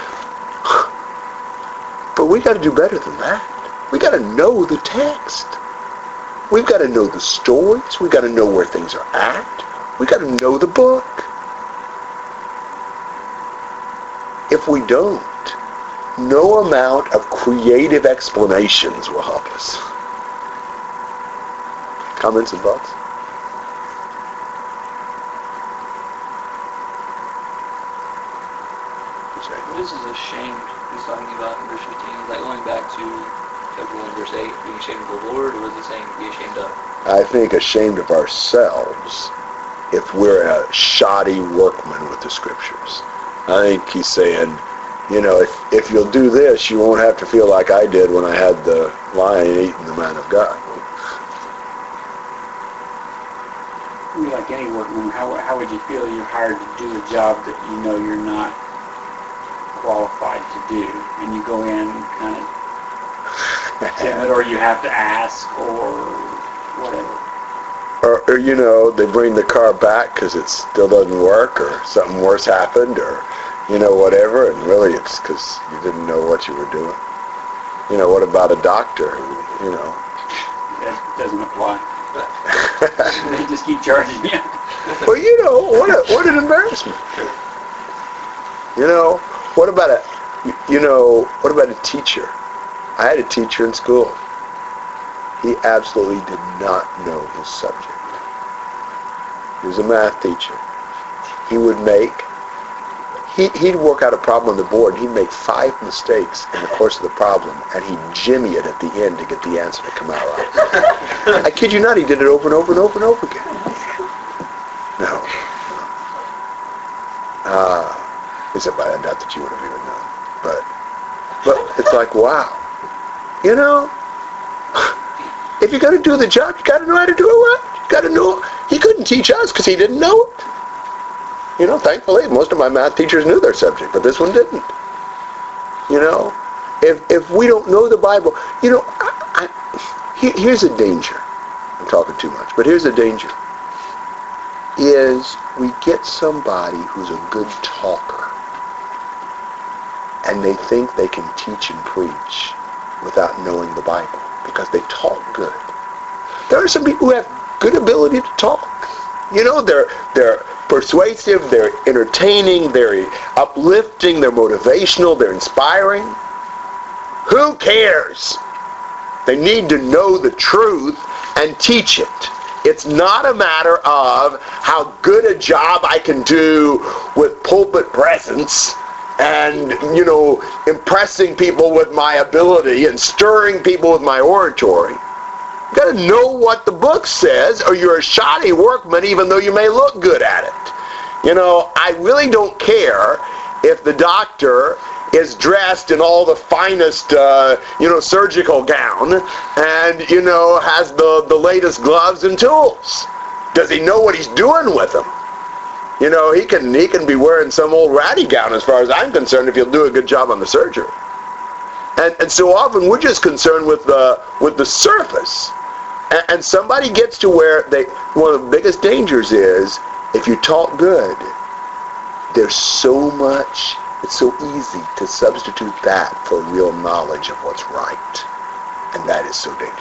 But we got to do better than that. We got to know the text. We've got to know the stories. We've got to know where things are at. We've got to know the book. If we don't, no amount of creative explanations will help us. Comments and thoughts? This is ashamed he's talking about in verse fifteen. Is that going back to chapter one, verse eight, being ashamed of the Lord, or was it saying be ashamed of? I think ashamed of ourselves if we're a shoddy workman with the scriptures. I think he's saying, you know, if, if you'll do this, you won't have to feel like I did when I had the lion eating the man of God. Like any workman, how, how would you feel you're hired to do a job that you know you're not qualified to do, and you go in kind of timid, or you have to ask, or whatever? Or, or, you know, they bring the car back because it still doesn't work, or something worse happened, or, you know, whatever, and really it's because you didn't know what you were doing. You know, what about a doctor who, you know... That doesn't apply. They just keep charging you. Well, you know, what a, what an embarrassment. You know, what about a, you know, what about a teacher? I had a teacher in school. he absolutely did not know his subject. He was a math teacher. He would make, he, he'd work out a problem on the board, and he'd make five mistakes in the course of the problem, and he'd jimmy it at the end to get the answer to come out right. I kid you not, he did it over and over and over and over again. No. Uh, except I doubt that you would have even known. But, but it's like, wow. You know, if you're going to do the job, you got to know how to do it right. You got to know. He couldn't teach us because he didn't know it. You know, thankfully, most of my math teachers knew their subject, but this one didn't. You know, if if we don't know the Bible, you know, I, I, here, here's a danger. I'm talking too much, but here's a danger. Is we get somebody who's a good talker, and they think they can teach and preach without knowing the Bible because they talk good. There are some people who have good ability to talk. You know, they're they're persuasive, they're entertaining, they're uplifting, they're motivational, they're inspiring. Who cares? They need to know the truth and teach it. It's not a matter of how good a job I can do with pulpit presence and, you know, impressing people with my ability and stirring people with my oratory. You got to know what the book says, or you're a shoddy workman even though you may look good at it. You know, I really don't care if the doctor is dressed in all the finest, uh, you know, surgical gown and, you know, has the, the latest gloves and tools. Does he know what he's doing with them? You know, he can he can be wearing some old ratty gown as far as I'm concerned if he'll do a good job on the surgery. And, and so often we're just concerned with the, with the surface. And, and somebody gets to where they, one of the biggest dangers is, if you talk good, there's so much, it's so easy to substitute that for real knowledge of what's right. And that is so dangerous.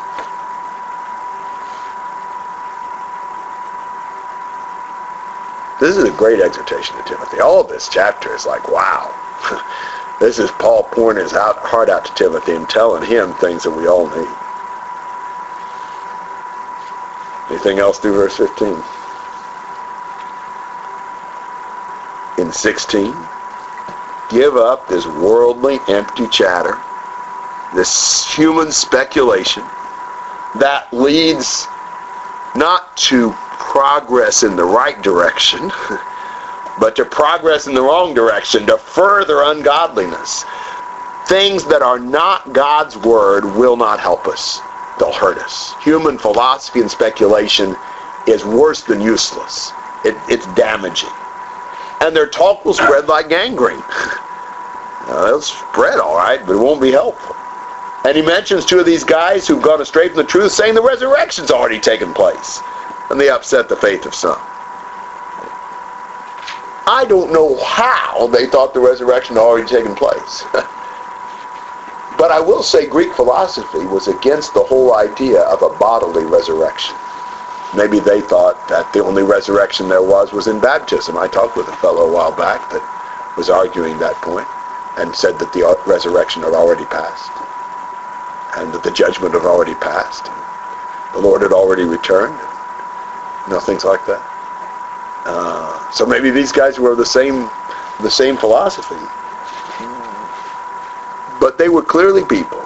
This is a great exhortation to Timothy. All of this chapter is like, wow. This is Paul pouring his out, heart out to Timothy and telling him things that we all need. Anything else through verse fifteen? In sixteen, give up this worldly, empty chatter, this human speculation that leads not to progress in the right direction, but to progress in the wrong direction, to further ungodliness. Things that are not God's word will not help us. They'll hurt us. Human philosophy and speculation is worse than useless. It, it's damaging. And their talk will spread like gangrene. Now, it'll spread all right, but it won't be helpful. And he mentions two of these guys who've gone astray from the truth, saying the resurrection's already taken place. And they upset the faith of some. I don't know how they thought the resurrection had already taken place. But I will say Greek philosophy was against the whole idea of a bodily resurrection. Maybe they thought that the only resurrection there was was in baptism. I talked with a fellow a while back that was arguing that point and said that the resurrection had already passed and that the judgment had already passed. The Lord had already returned. You know, things like that. Uh, so maybe these guys were the same, the same philosophy. But they were clearly people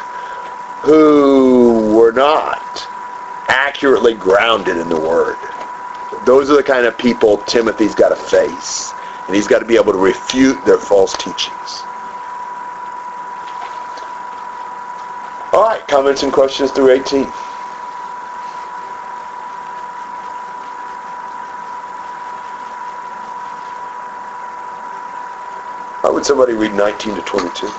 who were not accurately grounded in the Word. Those are the kind of people Timothy's got to face. And he's got to be able to refute their false teachings. All right, comments and questions through eighteen. How would somebody read nineteen to twenty-two?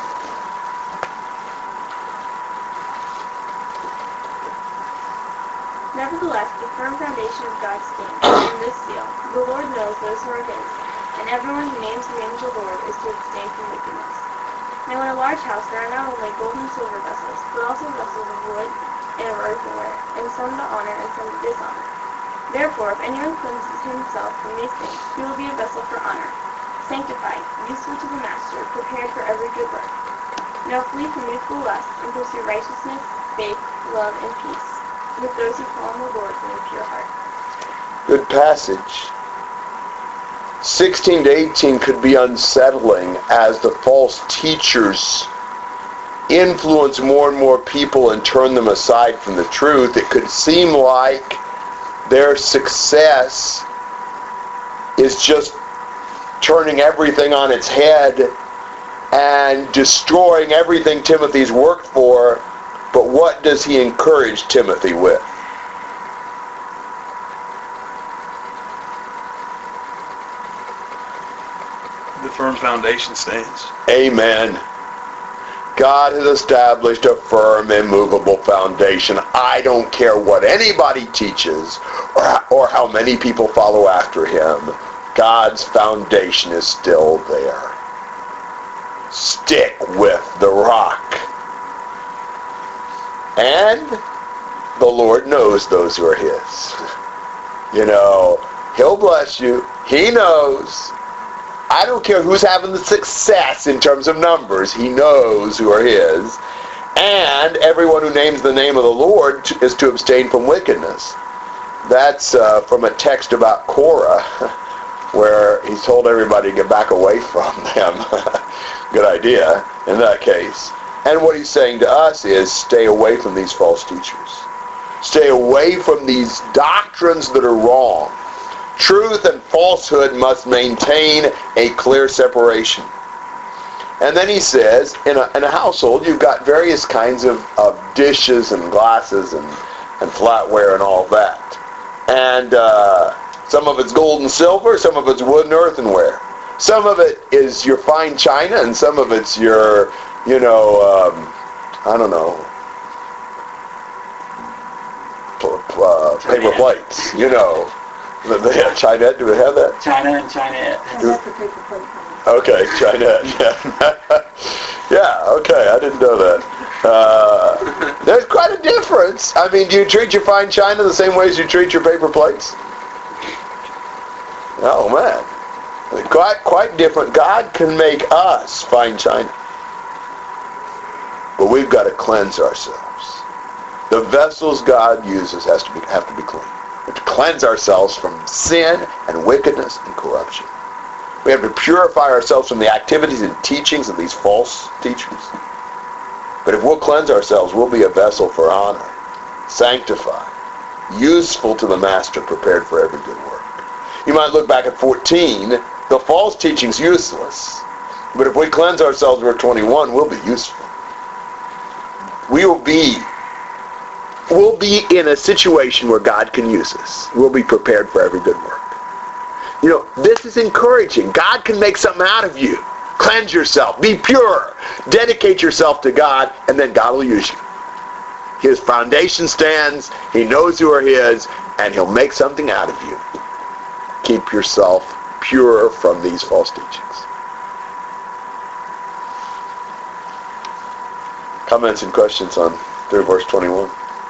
Nevertheless, the firm foundation of God stands, and this seal, the Lord knows those who are his, and everyone who names the name of the Lord is to abstain from wickedness. Now in a large house there are not only gold and silver vessels, but also vessels of wood and of earthenware, and some to honor and some to dishonor. Therefore, if anyone cleanses himself from these things, he will be a vessel for honor, sanctified, useful to the master, prepared for every good work. Now flee from youthful lusts, and pursue righteousness, faith, love, and peace with those who call on the Lord with a pure heart. Good passage. sixteen to eighteen could be unsettling as the false teachers influence more and more people and turn them aside from the truth. It could seem like their success is just turning everything on its head and destroying everything Timothy's worked for. But what does he encourage Timothy with? The firm foundation stands. Amen. God has established a firm, immovable foundation. I don't care what anybody teaches or, or how many people follow after him. God's foundation is still there. Stick with the rock. And the Lord knows those who are his. You know, he'll bless you. He knows. I don't care who's having the success in terms of numbers. He knows who are his. And everyone who names the name of the Lord is to abstain from wickedness. That's uh, from a text about Korah, where he's told everybody to get back away from them. Good idea in that case. And what he's saying to us is stay away from these false teachers. Stay away from these doctrines that are wrong. Truth and falsehood must maintain a clear separation. And then he says, in a, in a household, you've got various kinds of, of dishes and glasses and, and flatware and all that. And uh, some of it's gold and silver, some of it's wood and earthenware. Some of it is your fine china, and some of it's your, you know, um, I don't know, uh, paper plates, you know. They have Chinette. Do we have that? China and Chinette. And that's the paper plate company. Okay, Chinette. Yeah. Yeah. Okay, I didn't know that. Uh, there's quite a difference. I mean, do you treat your fine china the same way as you treat your paper plates? Oh man, quite quite different. God can make us fine china, but we've got to cleanse ourselves. The vessels God uses has to be have to be clean. To cleanse ourselves from sin and wickedness and corruption. We have to purify ourselves from the activities and teachings of these false teachers. But if we'll cleanse ourselves, we'll be a vessel for honor, sanctified, useful to the Master, prepared for every good work. You might look back at fourteen, the false teaching's useless. But if we cleanse ourselves, we're twenty-one, we'll be useful. We will be We'll be in a situation where God can use us. We'll be prepared for every good work. You know, this is encouraging. God can make something out of you. Cleanse yourself. Be pure. Dedicate yourself to God, and then God will use you. His foundation stands. He knows who are his, and he'll make something out of you. Keep yourself pure from these false teachings. Comments and questions on through verse twenty-one?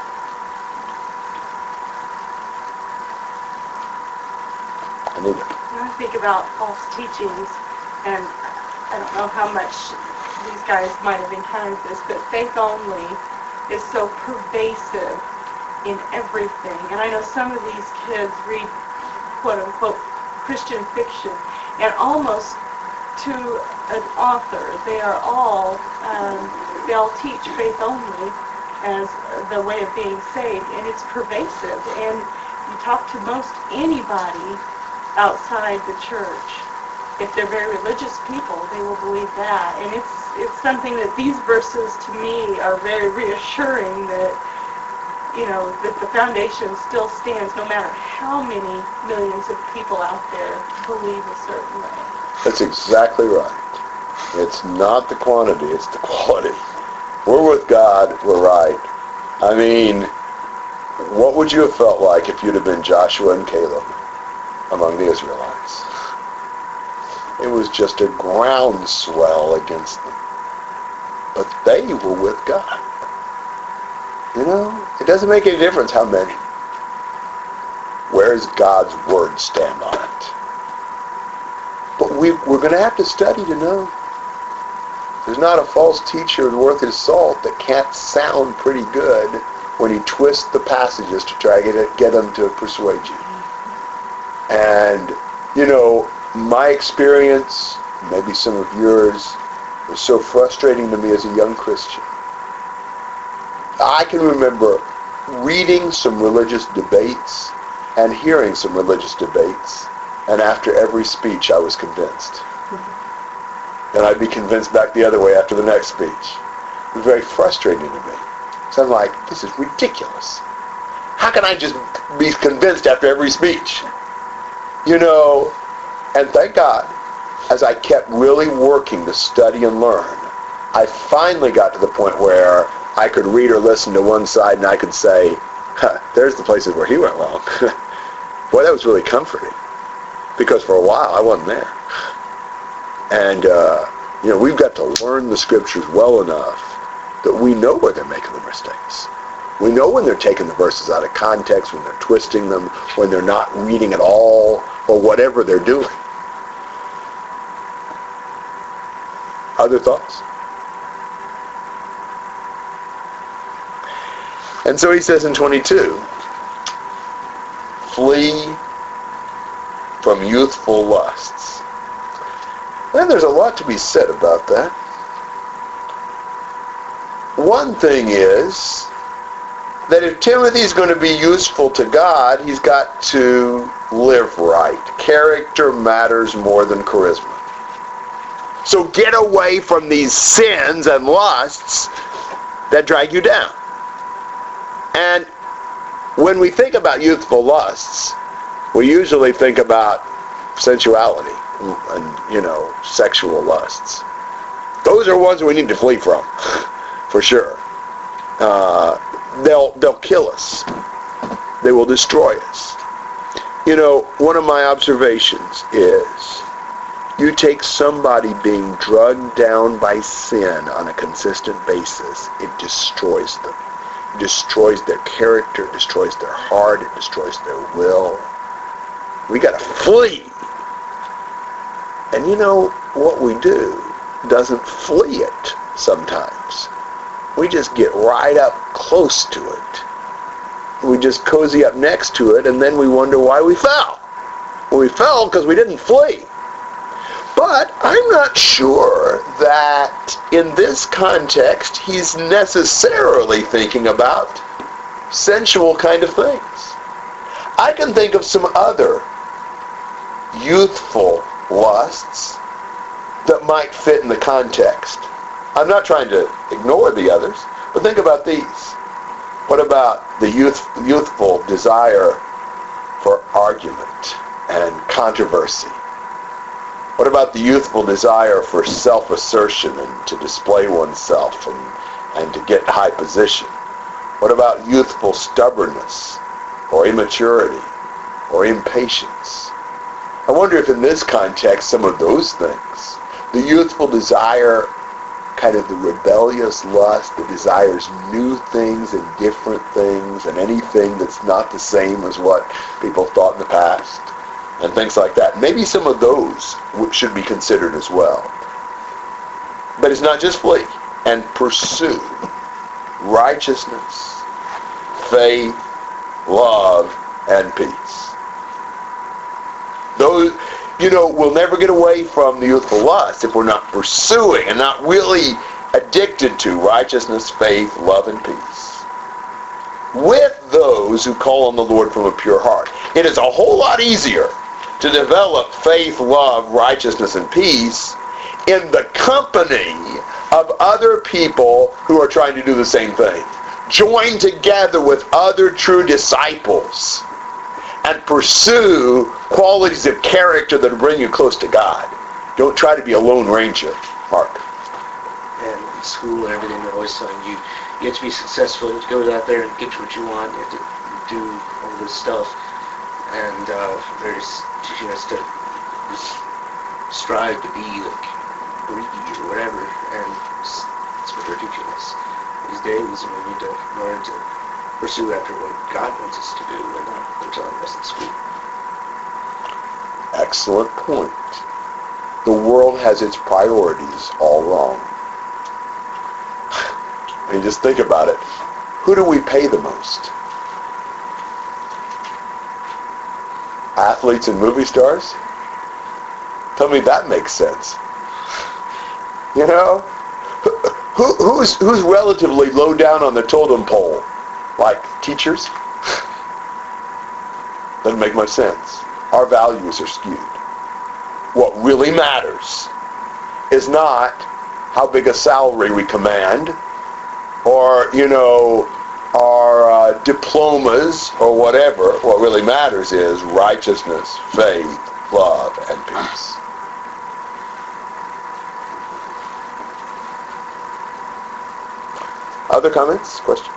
I think about false teachings, and I don't know how much these guys might have encountered this, but faith only is so pervasive in everything. And I know some of these kids read quote-unquote Christian fiction, and almost to an author, they are all, um, they all teach faith only as the way of being saved, and it's pervasive. And you talk to most anybody outside the church, if they're very religious people, they will believe that. And it's it's something that these verses to me are very reassuring that, you know, that the foundation still stands no matter how many millions of people out there believe a certain way. That's exactly right. It's not the quantity, it's the quality. We're with God, we're right. I mean, what would you have felt like if you'd have been Joshua and Caleb among the Israelites? It was just a groundswell against them. But they were with God. You know, it doesn't make any difference how many. Where does God's word stand on it? But we, we're going to have to study to know. There's not a false teacher worth his salt that can't sound pretty good when he twists the passages to try to get, it, get them to persuade you. And, you know, my experience, maybe some of yours, was so frustrating to me as a young Christian. I can remember reading some religious debates and hearing some religious debates, and after every speech I was convinced. And I'd be convinced back the other way after the next speech. It was very frustrating to me. So I'm like, this is ridiculous. How can I just be convinced after every speech? You know, and thank God, as I kept really working to study and learn, I finally got to the point where I could read or listen to one side and I could say, huh, there's the places where he went wrong. Boy, that was really comforting. Because for a while I wasn't there. And, uh, you know, we've got to learn the scriptures well enough that we know where they're making the mistakes. We know when they're taking the verses out of context, when they're twisting them, when they're not reading at all, or whatever they're doing. Other thoughts? And so he says in twenty-two, flee from youthful lusts. And there's a lot to be said about that. One thing is that if Timothy's going to be useful to God, he's got to live right. Character matters more than charisma. So get away from these sins and lusts that drag you down. And when we think about youthful lusts, we usually think about sensuality and, you know, sexual lusts. Those are ones we need to flee from, for sure. Uh, they'll they'll kill us. They will destroy us. You know, one of my observations is you take somebody being drugged down by sin on a consistent basis, it destroys them. It destroys their character, it destroys their heart, it destroys their will. We got to flee. And you know, what we do doesn't flee it sometimes. We just get right up close to it. We just cozy up next to it, and then we wonder why we fell. Well, we fell because we didn't flee. But I'm not sure that in this context he's necessarily thinking about sensual kind of things. I can think of some other youthful lusts that might fit in the context. I'm not trying to ignore the others, but think about these. What about the youth, youthful desire for argument and controversy? What about the youthful desire for self-assertion and to display oneself and, and to get high position? What about youthful stubbornness or immaturity or impatience? I wonder if in this context some of those things, the youthful desire, kind of the rebellious lust that desires new things and different things and anything that's not the same as what people thought in the past, and things like that. Maybe some of those should be considered as well. But it's not just flee and pursue righteousness, faith, love, and peace. Those, you know, we'll never get away from the youthful lust if we're not pursuing and not really addicted to righteousness, faith, love, and peace. With those who call on the Lord from a pure heart. It is a whole lot easier to develop faith, love, righteousness, and peace in the company of other people who are trying to do the same thing. Join together with other true disciples and pursue qualities of character that will bring you close to God. Don't try to be a lone ranger, Mark. And in school and everything, they're always telling you, you have to be successful, you have to go out there and get what you want, you have to do all this stuff. And uh, they're just teaching us to just strive to be like greedy or whatever, and it's, it's ridiculous these days, and we need to learn to pursue after what God wants us to do and not what they're telling us in school. Excellent point. The world has its priorities all wrong. I mean, just think about it. who do we pay the most? Athletes and movie stars? Tell me that makes sense. You know? Who, who's, who's relatively low down on the totem pole? Like teachers? Doesn't make much sense. Our values are skewed. What really matters is not how big a salary we command, or, you know, our uh, diplomas, or whatever. What really matters is righteousness, faith, love, and peace. Other comments? Questions?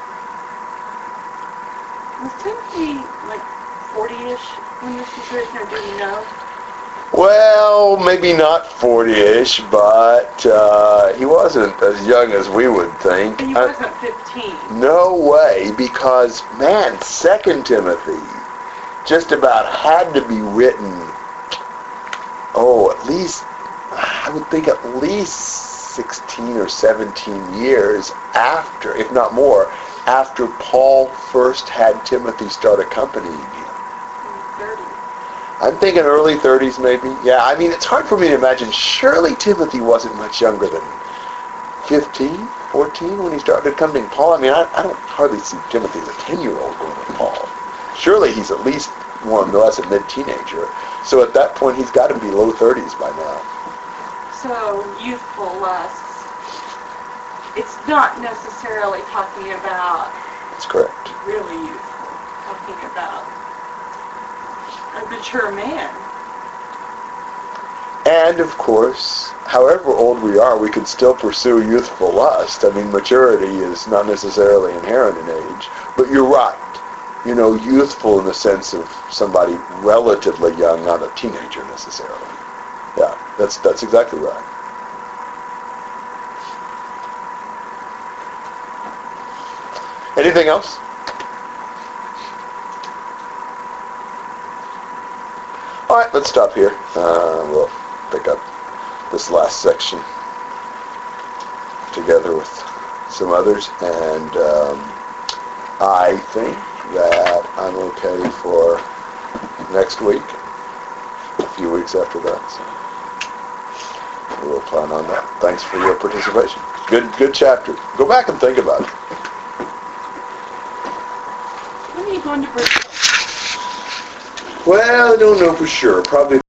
Was Timothy like forty-ish when this was written, or do you know? Well, maybe not forty-ish, but uh, he wasn't as young as we would think. He Uh, wasn't fifteen. no way, because, man, Second Timothy just about had to be written, oh, at least, I would think at least sixteen or seventeen years after, if not more, after Paul first had Timothy start accompanying him. thirty. I'm thinking early thirties maybe. Yeah, I mean, it's hard for me to imagine. Surely Timothy wasn't much younger than fifteen, fourteen when he started accompanying Paul. I mean, I, I don't hardly see Timothy as a ten-year-old going with Paul. Surely he's at least more or less a mid-teenager. So at that point, he's got to be low thirties by now. So, youthful lusts. It's not necessarily talking about That's correct. really youthful. Talking about a mature man. And, of course, however old we are, we can still pursue youthful lust. I mean, maturity is not necessarily inherent in age. But you're right. You know, youthful in the sense of somebody relatively young, not a teenager necessarily. Yeah, that's that's exactly right. Anything else? All right, let's stop here. Uh, we'll pick up this last section together with some others, and um, I think that I'm okay for next week, a few weeks after that. So we'll plan on that. Thanks for your participation. Good, good chapter. Go back and think about it. When are you going to Brazil? Well, I don't know for sure. Probably